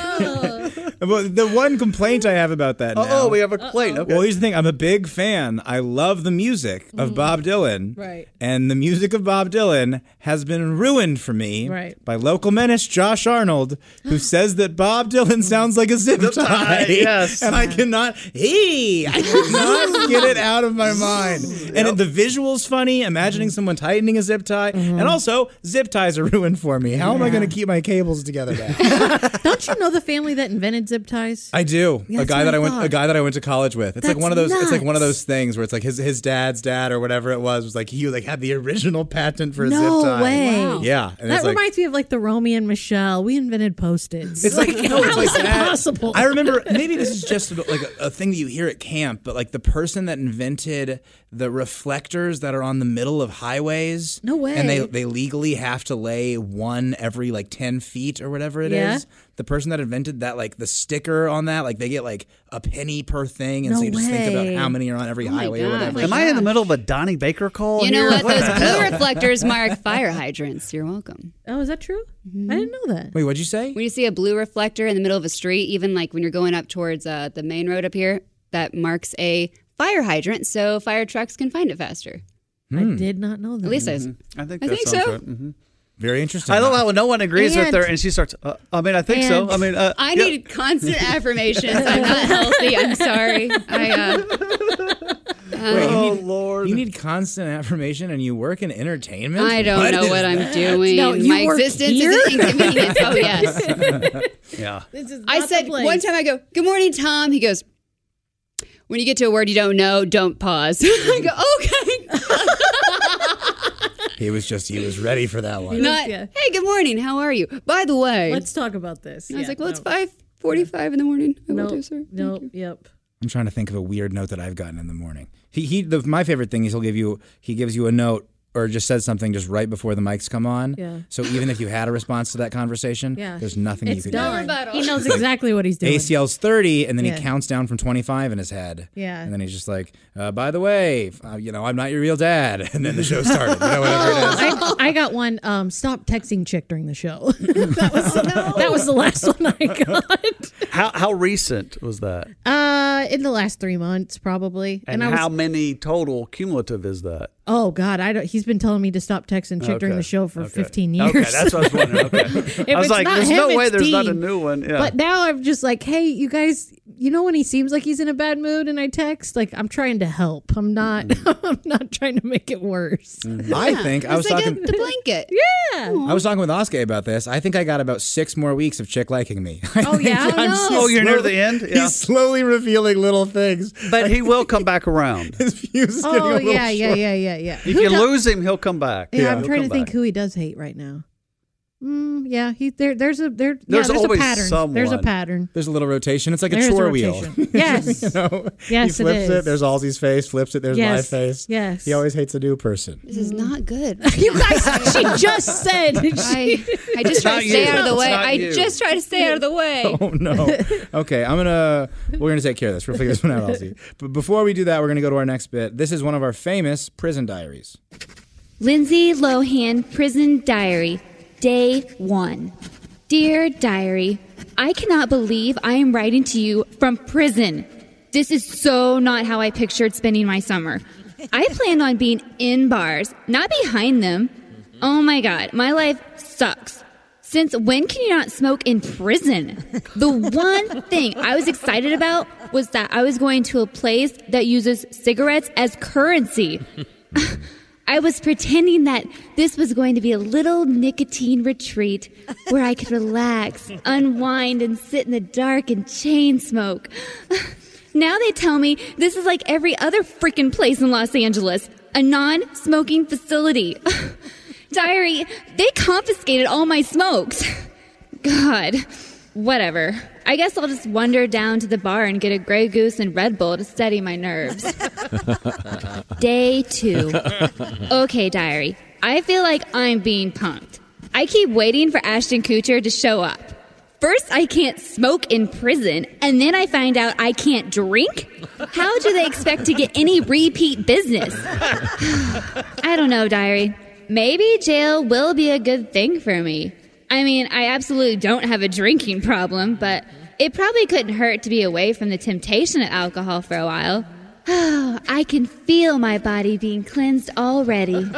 But the one complaint I have about that now. Oh, we have a complaint. Okay. Well, here's the thing. I'm a big fan. I love the music of Bob Dylan. Right. And the music of Bob Dylan has been ruined for me Right. by local menace Josh Arnold, who says that Bob Dylan sounds like a zip tie. yes. And I cannot, hey, I cannot get it out of my mind. And it, the visual's funny, imagining someone tightening a zip tie. And also, zip ties are ruined for me. How am I going to keep my cables together now? Don't you know the family that invented zip ties? I do. Yeah, a that's guy what that I I went thought. a guy that I went to college with. It's like That's one of those it's like one of nuts. those things where it's like his his dad's dad or whatever it was was like he like had the original patent for a No zip tie. way. Wow. Yeah. And That it's like, reminds me of like the Romy and Michelle. We invented Post-its. it's like, no, it's how like is that that. possible? I remember maybe this is just like a, a thing that you hear at camp, but like the person that invented the reflectors that are on the middle of highways. No way. And they they legally have to lay one every like ten feet or whatever it is. Yeah. The person that invented that, like the sticker on that. Like they get like a penny per thing, and No so you just think about way. how many are on every Oh my highway or God. whatever. Am I in the middle of a Donnie Baker call? You know here? what? Those the blue hell? reflectors mark fire hydrants. You're welcome. Oh, is that true? Mm-hmm. I didn't know that. Wait, what'd you say? When you see a blue reflector in the middle of a street, even like when you're going up towards uh, the main road up here, that marks a fire hydrant, so fire trucks can find it faster. I did not know that. At least I, I think I that think sounds so. right. Mhm. Very interesting. I love how no one agrees with And- her, and she starts. Uh, I mean, I think so. and- I mean, uh, I yeah. need constant affirmations. I'm not healthy. I'm sorry. I, uh, Wait, you Oh need, Lord! You need constant affirmation, and you work in entertainment. I don't know is what I'm that? doing. No, you My work existence here? is an inconvenience. Oh, yes. Yeah. This is I not said the place. one time, I go, "Good morning, Tom." He goes, "When you get to a word you don't know, don't pause." I go, "Okay." He was just he was ready for that one. Not, yeah. "Hey, good morning. How are you?" By the way, Let's talk about this. I was Yeah, like, "Well, it's no. five forty-five in the morning." I will Nope. do, sir. Thank Nope. you. Yep. I'm trying to think of a weird note that I've gotten in the morning. He he. The, my favorite thing is he'll give you he gives you a note or just says something just right before the mics come on. Yeah. So even if you had a response to that conversation, Yeah. there's nothing It's you can done. rebuttal. He knows exactly what he's do. doing. Ace yells thirty, and then Yeah. he counts down from twenty-five in his head. Yeah. And then he's just like, uh, by the way, uh, you know, I'm not your real dad. And then the show started. You know, whatever it is. I, I got one. Um, stop texting chick during the show. that was that was the last one I got. How how recent was that? Uh, in the last three months, probably. And, I was, how many total cumulative is that? Oh God, I don't. He's been telling me to stop texting chick during Okay. the show for Okay. fifteen years. Okay, that's what I was wondering. Okay. If I was it's like, not there's him, no way it's there's not a Dean. new one. Yeah. But now I'm just like, hey, you guys, you know when he seems like he's in a bad mood and I text, like I'm trying to help. I'm not. I'm not trying to make it worse. I think I was It's like talking. a, the blanket. Yeah. I was talking with Oskay about this. I think I got about six more weeks of chick liking me. Oh yeah. I'm no. so Oh, you're near slowly- the end? Yeah. He's slowly revealing little things. But he will come back around. His fuse is getting a Oh little yeah, yeah, short. yeah, yeah, yeah. If Who you do- lose him, he'll come back. Yeah, I'm He'll trying to come think back. who he does hate right now. Mm, yeah, he there. There's a there. There's yeah, there's always a pattern. someone. There's a pattern. There's a little rotation. It's like a There's a chore wheel. rotation. Yes. you know? Yes, he it flips it, is. There's Halsey's face. Flips it. There's my Yes. face. Yes. He always hates a new person. This is not good. You guys, she just said. I, I just try not to stay you. out of the It's way. not I you. just try to stay out of the way. Oh no. Okay, I'm gonna. We're gonna take care of this. We'll figure this one out, Halsey. But before we do that, we're gonna go to our next bit. This is one of our famous prison diaries. Lindsay Lohan Prison Diary, Day one. Dear Diary, I cannot believe I am writing to you from prison. This is so not how I pictured spending my summer. I planned on being in bars, not behind them. Oh my God, my life sucks. Since when can you not smoke in prison? The one thing I was excited about was that I was going to a place that uses cigarettes as currency. I was pretending that this was going to be a little nicotine retreat where I could relax, unwind, and sit in the dark and chain smoke. Now they tell me this is like every other freaking place in Los Angeles, a non-smoking facility. Diary, they confiscated all my smokes. God, whatever. I guess I'll just wander down to the bar and get a Grey Goose and Red Bull to steady my nerves. Day two. Okay, Diary. I feel like I'm being punked. I keep waiting for Ashton Kutcher to show up. First, I can't smoke in prison, and then I find out I can't drink? How do they expect to get any repeat business? I don't know, Diary. Maybe jail will be a good thing for me. I mean, I absolutely don't have a drinking problem, but it probably couldn't hurt to be away from the temptation of alcohol for a while. I can feel my body being cleansed already.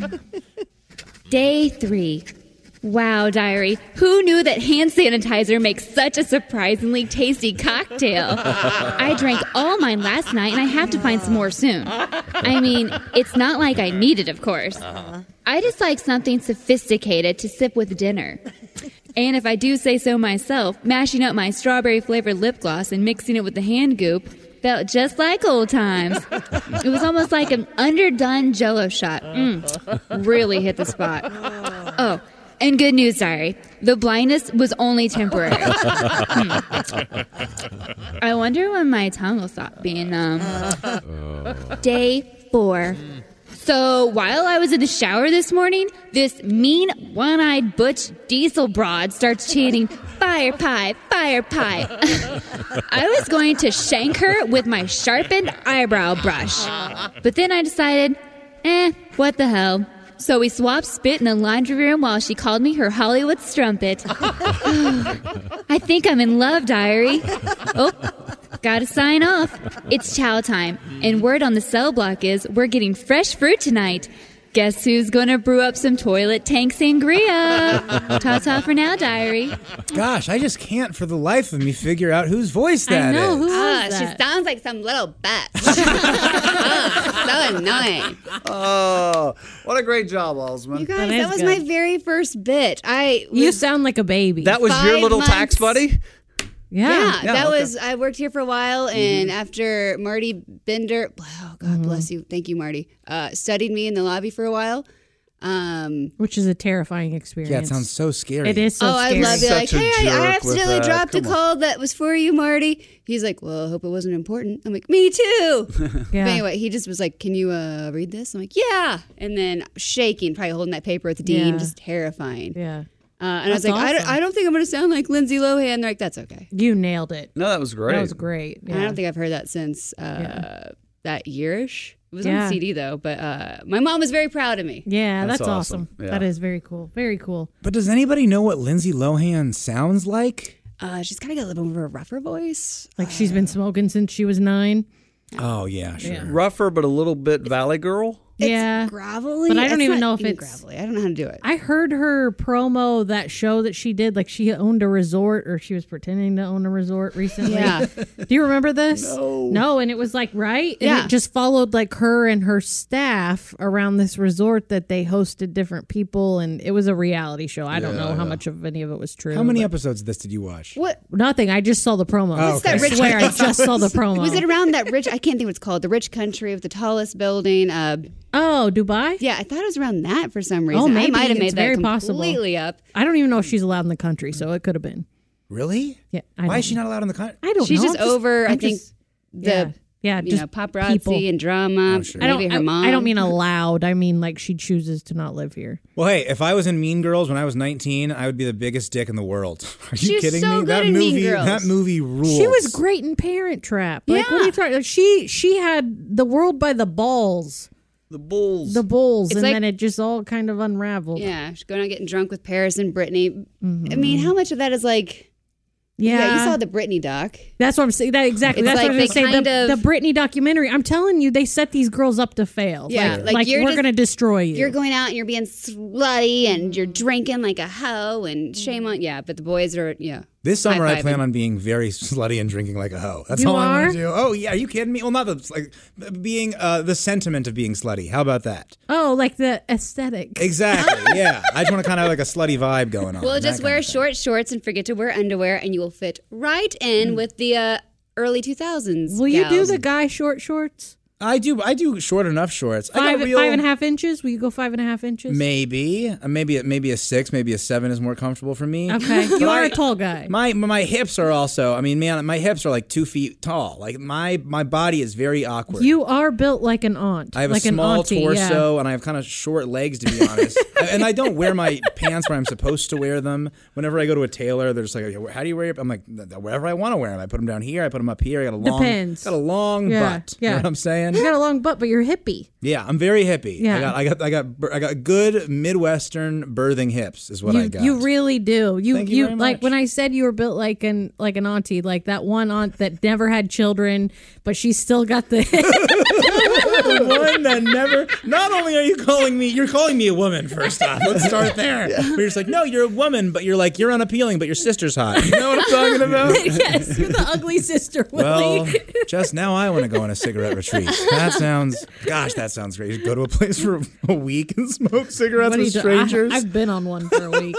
Day three. Wow, Diary. Who knew that hand sanitizer makes such a surprisingly tasty cocktail? I drank all mine last night, and I have to find some more soon. I mean, it's not like I need it, of course. I just like something sophisticated to sip with dinner. And if I do say so myself, mashing up my strawberry-flavored lip gloss and mixing it with the hand goop felt just like old times. It was almost like an underdone Jell-O shot. Mm, really hit the spot. Oh, and good news, Diary. The blindness was only temporary. Hmm. I wonder when my tongue will stop being numb. Day four. So while I was in the shower this morning, this mean one-eyed butch diesel broad starts chanting, "Fire pie, fire pie." I was going to shank her with my sharpened eyebrow brush. But then I decided, eh, what the hell. So we swapped spit in the laundry room while she called me her Hollywood strumpet. I think I'm in love, diary. Oh, gotta sign off. It's chow time. And word on the cell block is we're getting fresh fruit tonight. Guess who's gonna brew up some toilet tank sangria? Ta-ta for now, diary. Gosh, I just can't for the life of me figure out whose voice that I know, is. who Ah, was she that? sounds like some little bitch. Ah, so annoying. Oh, what a great job, Alsman. You guys, That that, is was good. my very first bit. I You was- sound like a baby. That was your Five little tax months. buddy? yeah. Yeah, Yeah, that okay. was. I worked here for a while, and after Marty Bender, oh God bless you, thank you, Marty, uh, studied me in the lobby for a while. Um, Which is a terrifying experience. Yeah, it sounds so scary. It is so oh, I scary. love it. Like, Such a hey, I, I jerk with accidentally that. dropped a Come on. call that was for you, Marty. He's like, well, I hope it wasn't important. I'm like, me too. Yeah. But anyway, he just was like, can you uh, read this? I'm like, yeah. And then shaking, probably holding that paper with the dean, Yeah. just terrifying. Yeah. Uh, and I was That's like, I don't, awesome. I don't think I'm going to sound like Lindsay Lohan. They're like, that's okay. You nailed it. No, that was great. That was great. And I Yeah. don't think I've heard that since uh, Yeah. that yearish. It was Yeah. on C D though, but uh, my mom was very proud of me. Yeah, That's that's, awesome. awesome. Yeah. That is very cool. Very cool. But does anybody know what Lindsay Lohan sounds like? Uh, she's kind of got a little bit of a rougher voice. Like she's been smoking since she was nine. Oh, yeah, sure. Yeah. Rougher, but a little bit Valley Girl. It's Yeah. gravelly, But I don't It's even not know if even it's- gravelly. I don't know how to do it. I heard her promo that show that she did. Like she owned a resort, or she was pretending to own a resort recently. Yeah. Do you remember this? No. No, and it was like right. And Yeah. it just followed like her and her staff around this resort that they hosted different people, and it was a reality show. I don't Yeah, know how yeah. much of any of it was true. How many but- episodes of this did you watch? What Nothing. I just saw the promo. Oh, What's that I rich? swear, I just saw the promo. Was it around that rich? I can't think what it's called. The rich country with the tallest building. Uh, Oh, Dubai? yeah, I thought it was around that for some reason. Oh, maybe. I might have It's made that very possible. completely up. I don't even know if she's allowed in the country, so it could have been. Really? Yeah. I Why don't is she know. not allowed in the country? I don't She's know. just I'm over. I I'm think just- the yeah, yeah, you just know paparazzi people. and drama. Oh, sure. I don't. Maybe her I, mom. I don't mean allowed. I mean like she chooses to not live here. Well, hey, if I was in Mean Girls when I was nineteen, I would be the biggest dick in the world. Are you She's kidding so me? good that in Mean movie, Girls. that movie rules. She was great in Parent Trap. Like, what are Yeah. you talking? Like, she she had the world by the balls, The Bulls. the bulls, It's and like- then it just all kind of unraveled. Yeah, she's going out getting drunk with Paris and Brittany. Mm-hmm. I mean, how much of that is like? Yeah. you saw the Brittany doc. That's what I'm saying. That exactly. It's That's like what I was they going to say. kind The, of- the Britney documentary. I'm telling you, they set these girls up to fail. Yeah, like, like, like you're we're just- going to destroy you. You're going out and you're being slutty and you're drinking like a hoe and shame on yeah. But the boys are yeah. This summer, I high-fiving. plan on being very slutty and drinking like a hoe. That's You all I'm are? going to do. Oh yeah, are you kidding me? Well, not the like being uh, the sentiment of being slutty. How about that? oh, like the aesthetic. Exactly. Yeah, I just want to kind of have like a slutty vibe going on. Well, that just kind wear of thing. short shorts and forget to wear underwear, and you will fit right in with the uh, early two thousands. Will you do the guy short shorts? I do. I do short enough shorts. I Five, got real, five and a half inches? Will you go five and a half inches? Maybe, uh, maybe, maybe a six, maybe a seven is more comfortable for me. Okay. But You are I- a tall guy. My my hips are also. I mean, man, my hips are like two feet tall. Like my my body is very awkward. You are built like an aunt. I have like a an small auntie, torso yeah. and I have kind of short legs, to be honest. And I don't wear my pants where I'm supposed to wear them. Whenever I go to a tailor, they're just like, "How do you wear your?" I'm like, "Wherever I want to wear them. I put them down here. I put them up here. I got a long, Depends. got a long Yeah, butt. yeah. You know what I'm saying? You got a long butt, but you're hippie. Yeah, I'm very hippie. Yeah. I got, I got, I got, I got good Midwestern birthing hips. Is what you, I got. you really do. You Thank you very like much. when I said you were built like an like an auntie, like that one aunt that never had children, but she's still got the The one that never. Not only are you calling me, you're calling me a woman. First off, let's start there. But you're just like, no, you're a woman, but you're like, you're unappealing, but your sister's hot. You know what I'm talking about? yes, you're the ugly sister, Willie. Well, just now I want to go on a cigarette retreat. That sounds, gosh, that sounds great. You go to a place for a week and smoke cigarettes What are you with do- strangers. I, I've been on one for a week.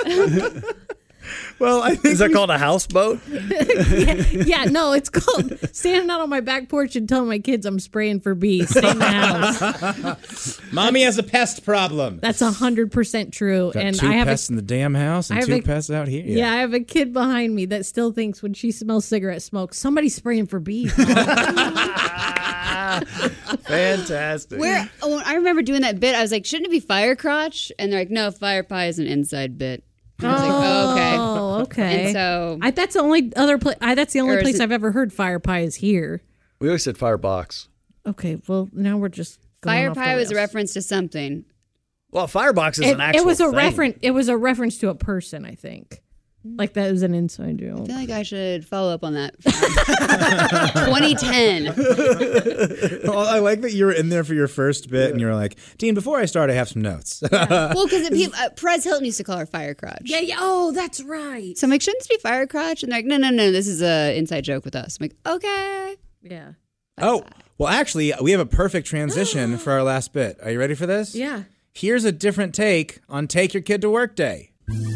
well, I think Is that called a houseboat? yeah, yeah, no, it's called standing out on my back porch and telling my kids I'm spraying for bees. Stay in the house. Mommy has a pest problem. That's a hundred percent true. Got and two I have pests a, in the damn house I and have two a- pests out here. yeah. I have a kid behind me that still thinks when she smells cigarette smoke, somebody's spraying for bees. Mom. Fantastic. Where oh, I remember doing that bit. I was like, shouldn't it be fire crotch? And they're like, no, fire pie is an inside bit. And I was like, oh, okay. Oh, okay. And so I, that's the only other place. That's the only Or is place it- I've ever heard fire pie is here. We always said firebox. Okay, well now we're just going fire off the pie was a rails. reference to something. Well, firebox is It, an actual it was a thing. reference. It was a reference to a person, I think. Like that was an inside I joke. feel like I should follow up on that. twenty ten. Well, I like that you were in there for your first bit, and you were like, Dean, before I start, I have some notes. Well, because uh, Perez Hilton used to call her fire crotch. Yeah, yeah. Oh, that's right. So I'm like, shouldn't this be fire crotch? And they're like, no, no, no, this is a inside joke with us. I'm like, okay. Yeah. Oh, well, actually, we have a perfect transition for our last bit. Are you ready for this? Yeah. Here's a different take on Take Your Kid to Work Day.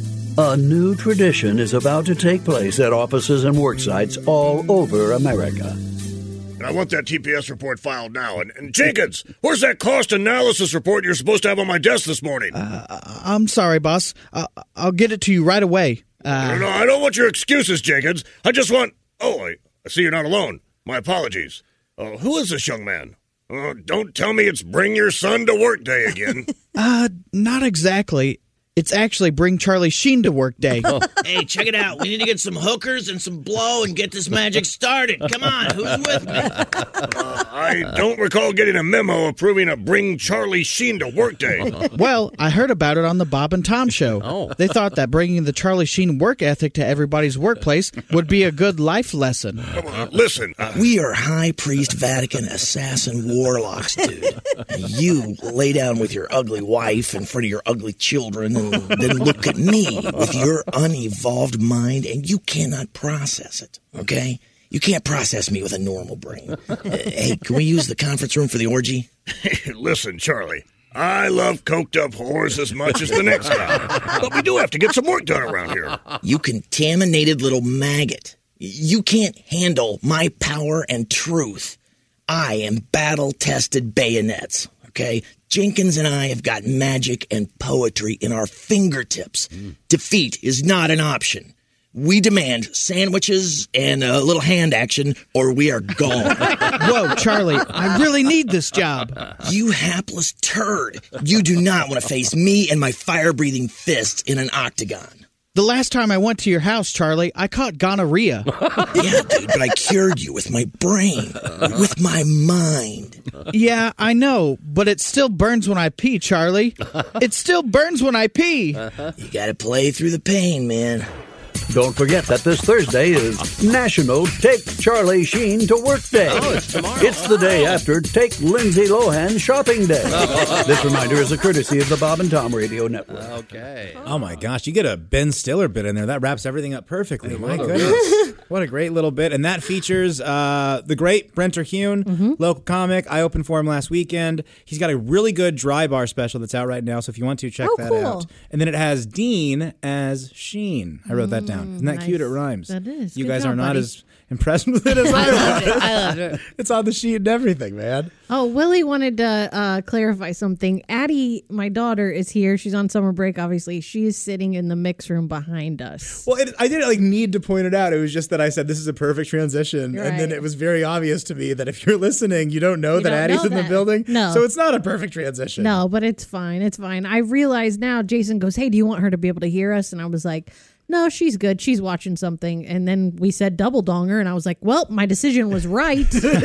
A new tradition is about to take place at offices and work sites all over America. And I want that T P S report filed now. And, and Jenkins, where's that cost analysis report you're supposed to have on my desk this morning? Uh, I'm sorry, boss. Uh, I'll get it to you right away. Uh, no, no, I don't want your excuses, Jenkins. I just want... Oh, I, I see you're not alone. My apologies. Uh, who is this young man? Uh, don't tell me it's Bring Your Son to Work Day again. uh, not exactly. It's actually Bring Charlie Sheen to Work Day. Hey, check it out. We need to get some hookers and some blow and get this magic started. Come on, who's with me? Uh, I don't recall getting a memo approving a Bring Charlie Sheen to Work Day. Well, I heard about it on the Bob and Tom show. Oh. They thought that bringing the Charlie Sheen work ethic to everybody's workplace would be a good life lesson. Uh, listen. Uh, we are high priest Vatican assassin warlocks, dude. And you lay down with your ugly wife in front of your ugly children and then look at me with your unevolved mind, and you cannot process it, okay? You can't process me with a normal brain. Uh, hey, can we use the conference room for the orgy? Listen, Charlie. I love coked up whores as much as the next guy. But we do have to get some work done around here. You contaminated little maggot. You can't handle my power and truth. I am battle-tested bayonets, okay? Jenkins and I have got magic and poetry in our fingertips. Mm. Defeat is not an option. We demand sandwiches and a little hand action, or we are gone. Whoa, Charlie, I really need this job. You hapless turd. You do not want to face me and my fire-breathing fists in an octagon. The last time I went to your house, Charlie, I caught gonorrhea. Yeah, dude, but I cured you with my brain, with my mind. Yeah, I know, but it still burns when I pee, Charlie. It still burns when I pee. You gotta play through the pain, man. Don't forget that this Thursday is National Take Charlie Sheen to Work Day. Oh, it's tomorrow. It's the day after Take Lindsay Lohan Shopping Day. This reminder is a courtesy of the Bob and Tom Radio Network. Okay. Oh my gosh, you get a Ben Stiller bit in there. That wraps everything up perfectly. My goodness. What a great little bit. And that features uh, the great Brent Terhune, Mm-hmm. local comic. I opened for him last weekend. He's got a really good dry bar special that's out right now. So if you want to, check Oh, that cool. out. And then it has Dean as Sheen. I wrote that down. Isn't that nice. cute? It rhymes. That is. You Good guys job, are not buddy. as impressed with it as I, I loved was. it. I loved it. It's on the sheet and everything, man. Oh, Willie wanted to uh, clarify something. Addie, my daughter, is here. She's on summer break, obviously. She is sitting in the mix room behind us. Well, it, I didn't like need to point it out. It was just that I said this is a perfect transition, Right. and then it was very obvious to me that if you're listening, you don't know You that don't Addie's know in the that. building. No. So it's not a perfect transition. No, but it's fine. It's fine. I realize now, Jason goes, hey, do you want her to be able to hear us? And I was like, no, she's good. She's watching something. And then we said double donger, and I was like, well, my decision was right.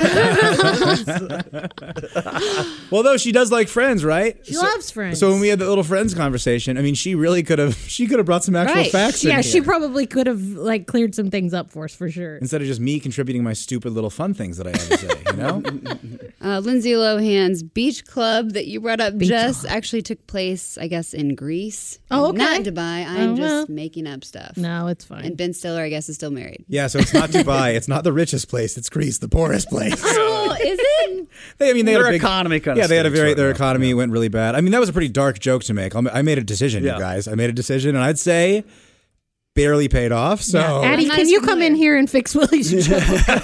Well, though she does like Friends, right? She So- loves Friends. So when we had the little Friends conversation, I mean, she really could have. She could have brought some actual Right. facts in Yeah, here. she probably could have like cleared some things up for us for sure. Instead of just me contributing my stupid little fun things that I have to say, you know? Uh, Lindsay Lohan's Beach Club that you brought up, Beach Jess, actually took place, I guess, in Greece. Oh, okay. Not Dubai. I'm Oh, just well. making up stuff. No, it's fine. And Ben Stiller, I guess, is still married. Yeah, so it's not Dubai. It's not the richest place. It's Greece, the poorest place. Oh, is it? They, I mean, they Their had a big, economy kinda Yeah, they had a stinks very. right Their now. economy went really bad. I mean, that was a pretty dark joke to make. I made a decision, Yeah. you guys. I made a decision, and I'd say barely paid off. So Yeah. Addie, I'm not can as you come familiar. in here and fix Willie's joke?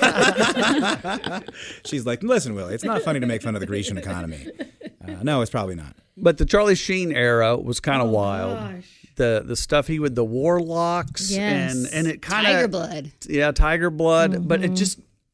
she's like, "Listen, Willie, it's not funny to make fun of the Grecian economy." Uh, no, it's probably not. But the Charlie Sheen era was kind of Oh, wild. gosh. The the stuff he would the warlocks Yes. and and it kind of Tiger blood. Yeah, tiger blood. But it just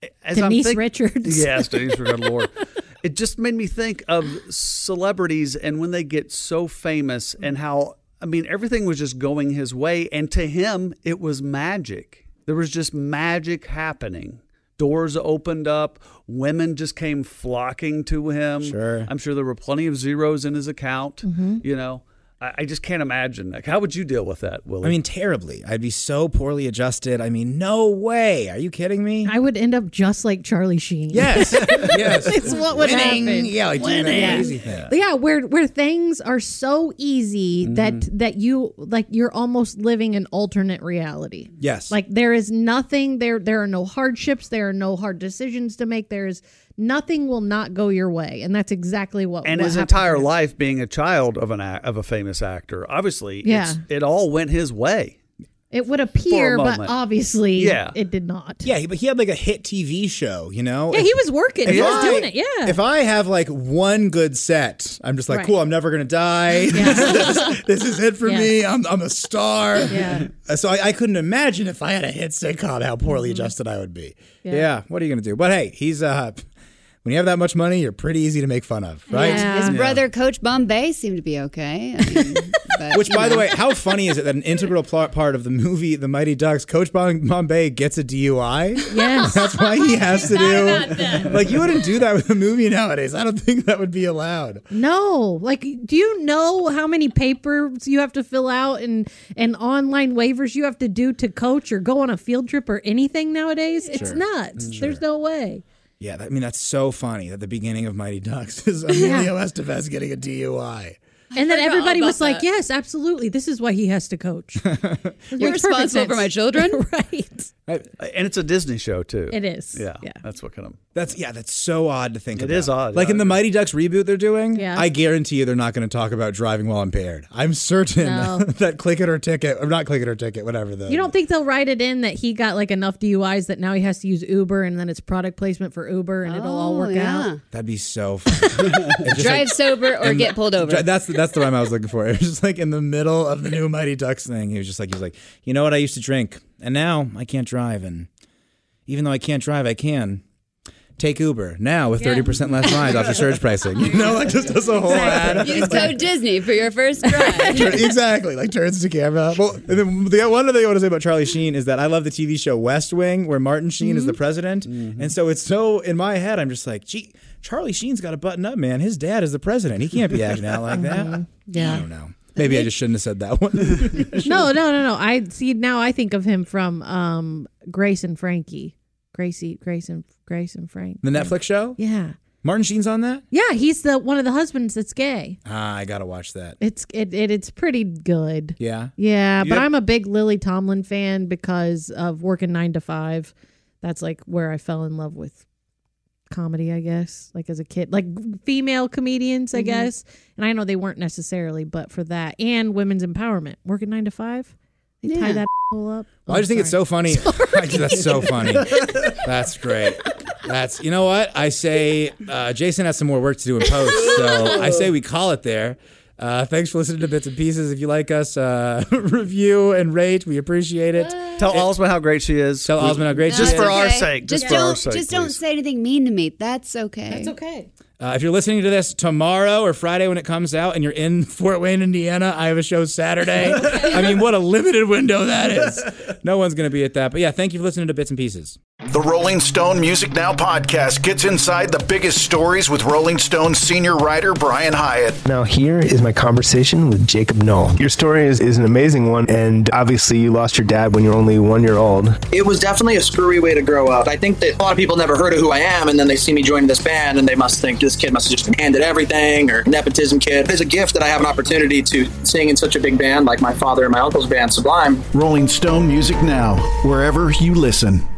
as Denise I'm think- Richards. Yes, Denise Richards, Lord. It just made me think of celebrities and when they get so famous and how, I mean, everything was just going his way. And to him, it was magic. There was just magic happening. Doors opened up. Women just came flocking to him. Sure. I'm sure there were plenty of zeros in his account. Mm-hmm. You know, I, I just can't imagine. Like, how would you deal with that, Willie? I mean, terribly. I'd be so poorly adjusted. I mean, no way. Are you kidding me? I would end up just like Charlie Sheen. Yes. Yes. It's what would Winning. happen. Yeah, like doing that crazy thing. Yeah, where where things are so easy Mm-hmm. that that you like you're almost living an alternate reality. Yes. Like there is nothing there there are no hardships, there are no hard decisions to make. There is nothing will not go your way. And that's exactly what and what his happened entire here. life being a child of an a- of a famous actor, obviously, Yeah. it's, it all went his way. It would appear, but moment. obviously Yeah. it did not. Yeah, he- but he had like a hit T V show, you know? Yeah, he was working. He If was I- doing it. Yeah. If I have like one good set, I'm just like, Right. cool, I'm never going to die. this, this is it for Yes. me. I'm, I'm a star. Yeah. Uh, So I, I couldn't imagine if I had a hit sitcom how poorly adjusted I would be. Yeah. Yeah. What are you going to do? But hey, he's, uh, when you have that much money, you're pretty easy to make fun of, right? His Yeah. brother, Coach Bombay, seemed to be okay. I mean, but, Which, you by the know. way, how funny is it that an integral pl- part of the movie, The Mighty Ducks, Coach Bom- Bombay gets a D U I? Yes. That's why he has to do. Like, you wouldn't do that with a movie nowadays. I don't think that would be allowed. No, like, do you know how many papers you have to fill out and and online waivers you have to do to coach or go on a field trip or anything nowadays? It's Sure. nuts. There's no way. Yeah, that, I mean, that's so funny that the beginning of Mighty Ducks is Emilio Estevez getting a D U I. And then forgot everybody about was like, that. "Yes, absolutely. This is why he has to coach." You're responsible for my children, right? And it's a Disney show too. It is. Yeah, Yeah. that's what kind of. That's yeah, that's so odd to think It about. is odd, Like yeah. in the Mighty Ducks reboot they're doing, Yeah. I guarantee you they're not going to talk about driving while impaired. I'm certain No. that Click It or Ticket, or not Click It or Ticket, whatever the You don't think they'll write it in that he got like enough D U Is that now he has to use Uber and then it's product placement for Uber and it'll all Oh, work yeah. out? That'd be so funny. It's just Drive like- sober or and- get pulled over. Dri- That's the, that's the rhyme I was looking for. It was just like in the middle of the new Mighty Ducks thing. He was just like, he was like, you know what? I used to drink, and now I can't drive. And even though I can't drive, I can take Uber now with thirty percent less rides after surge pricing. You know, like just does a whole ad. Use code Disney for your first ride. Tur- exactly, like turns to camera. Well, and then the one other thing I want to say about Charlie Sheen is that I love the T V show West Wing, where Martin Sheen is the president, and so it's so in my head, I'm just like, gee, Charlie Sheen's got to button up, man. His dad is the president. He can't be acting out like that. Yeah. I don't know. Maybe I just shouldn't have said that one. No, no, no, no. I see now. I think of him from um, Grace and Frankie, Gracie, Grace and Grace and Frank. The Netflix show? Yeah, Martin Sheen's on that? yeah. He's the one of the husbands that's gay. Ah, I gotta watch that. It's it, it it's pretty good. Yeah. Yeah, You but have- I'm a big Lily Tomlin fan because of working nine to five. That's like where I fell in love with comedy, I guess, like as a kid, like female comedians, I Mhm. guess. And I know they weren't necessarily, but for that and women's empowerment, working nine to five, they tie Yeah. that all up. Well, I just think it's so funny. That's so funny. That's great. That's you know what I say. Uh, Jason has some more work to do in post, so I say we call it there. Uh, thanks for listening to Bits and Pieces. If you like us, uh, review and rate. We appreciate it. Tell Alsma how great she is. Tell Alsma how great she Just is. for our Okay. sake. Just, Just for don't, our sake. just don't please. say anything mean to me. That's okay. That's okay. Uh, if you're listening to this tomorrow or Friday when it comes out and you're in Fort Wayne, Indiana, I have a show Saturday. I mean, what a limited window that is. No one's going to be at that. But yeah, thank you for listening to Bits and Pieces. The Rolling Stone Music Now podcast gets inside the biggest stories with Rolling Stone senior writer Brian Hyatt. Now here is my conversation with Jacob Knoll. Your story is, is an amazing one, and obviously you lost your dad when you were only one year old. It was definitely a screwy way to grow up. I think that a lot of people never heard of who I am, and then they see me joining this band, and they must think this kid must have just been handed everything, or nepotism kid. It's a gift that I have an opportunity to sing in such a big band like my father and my uncle's band, Sublime. Rolling Stone Music Now, wherever you listen.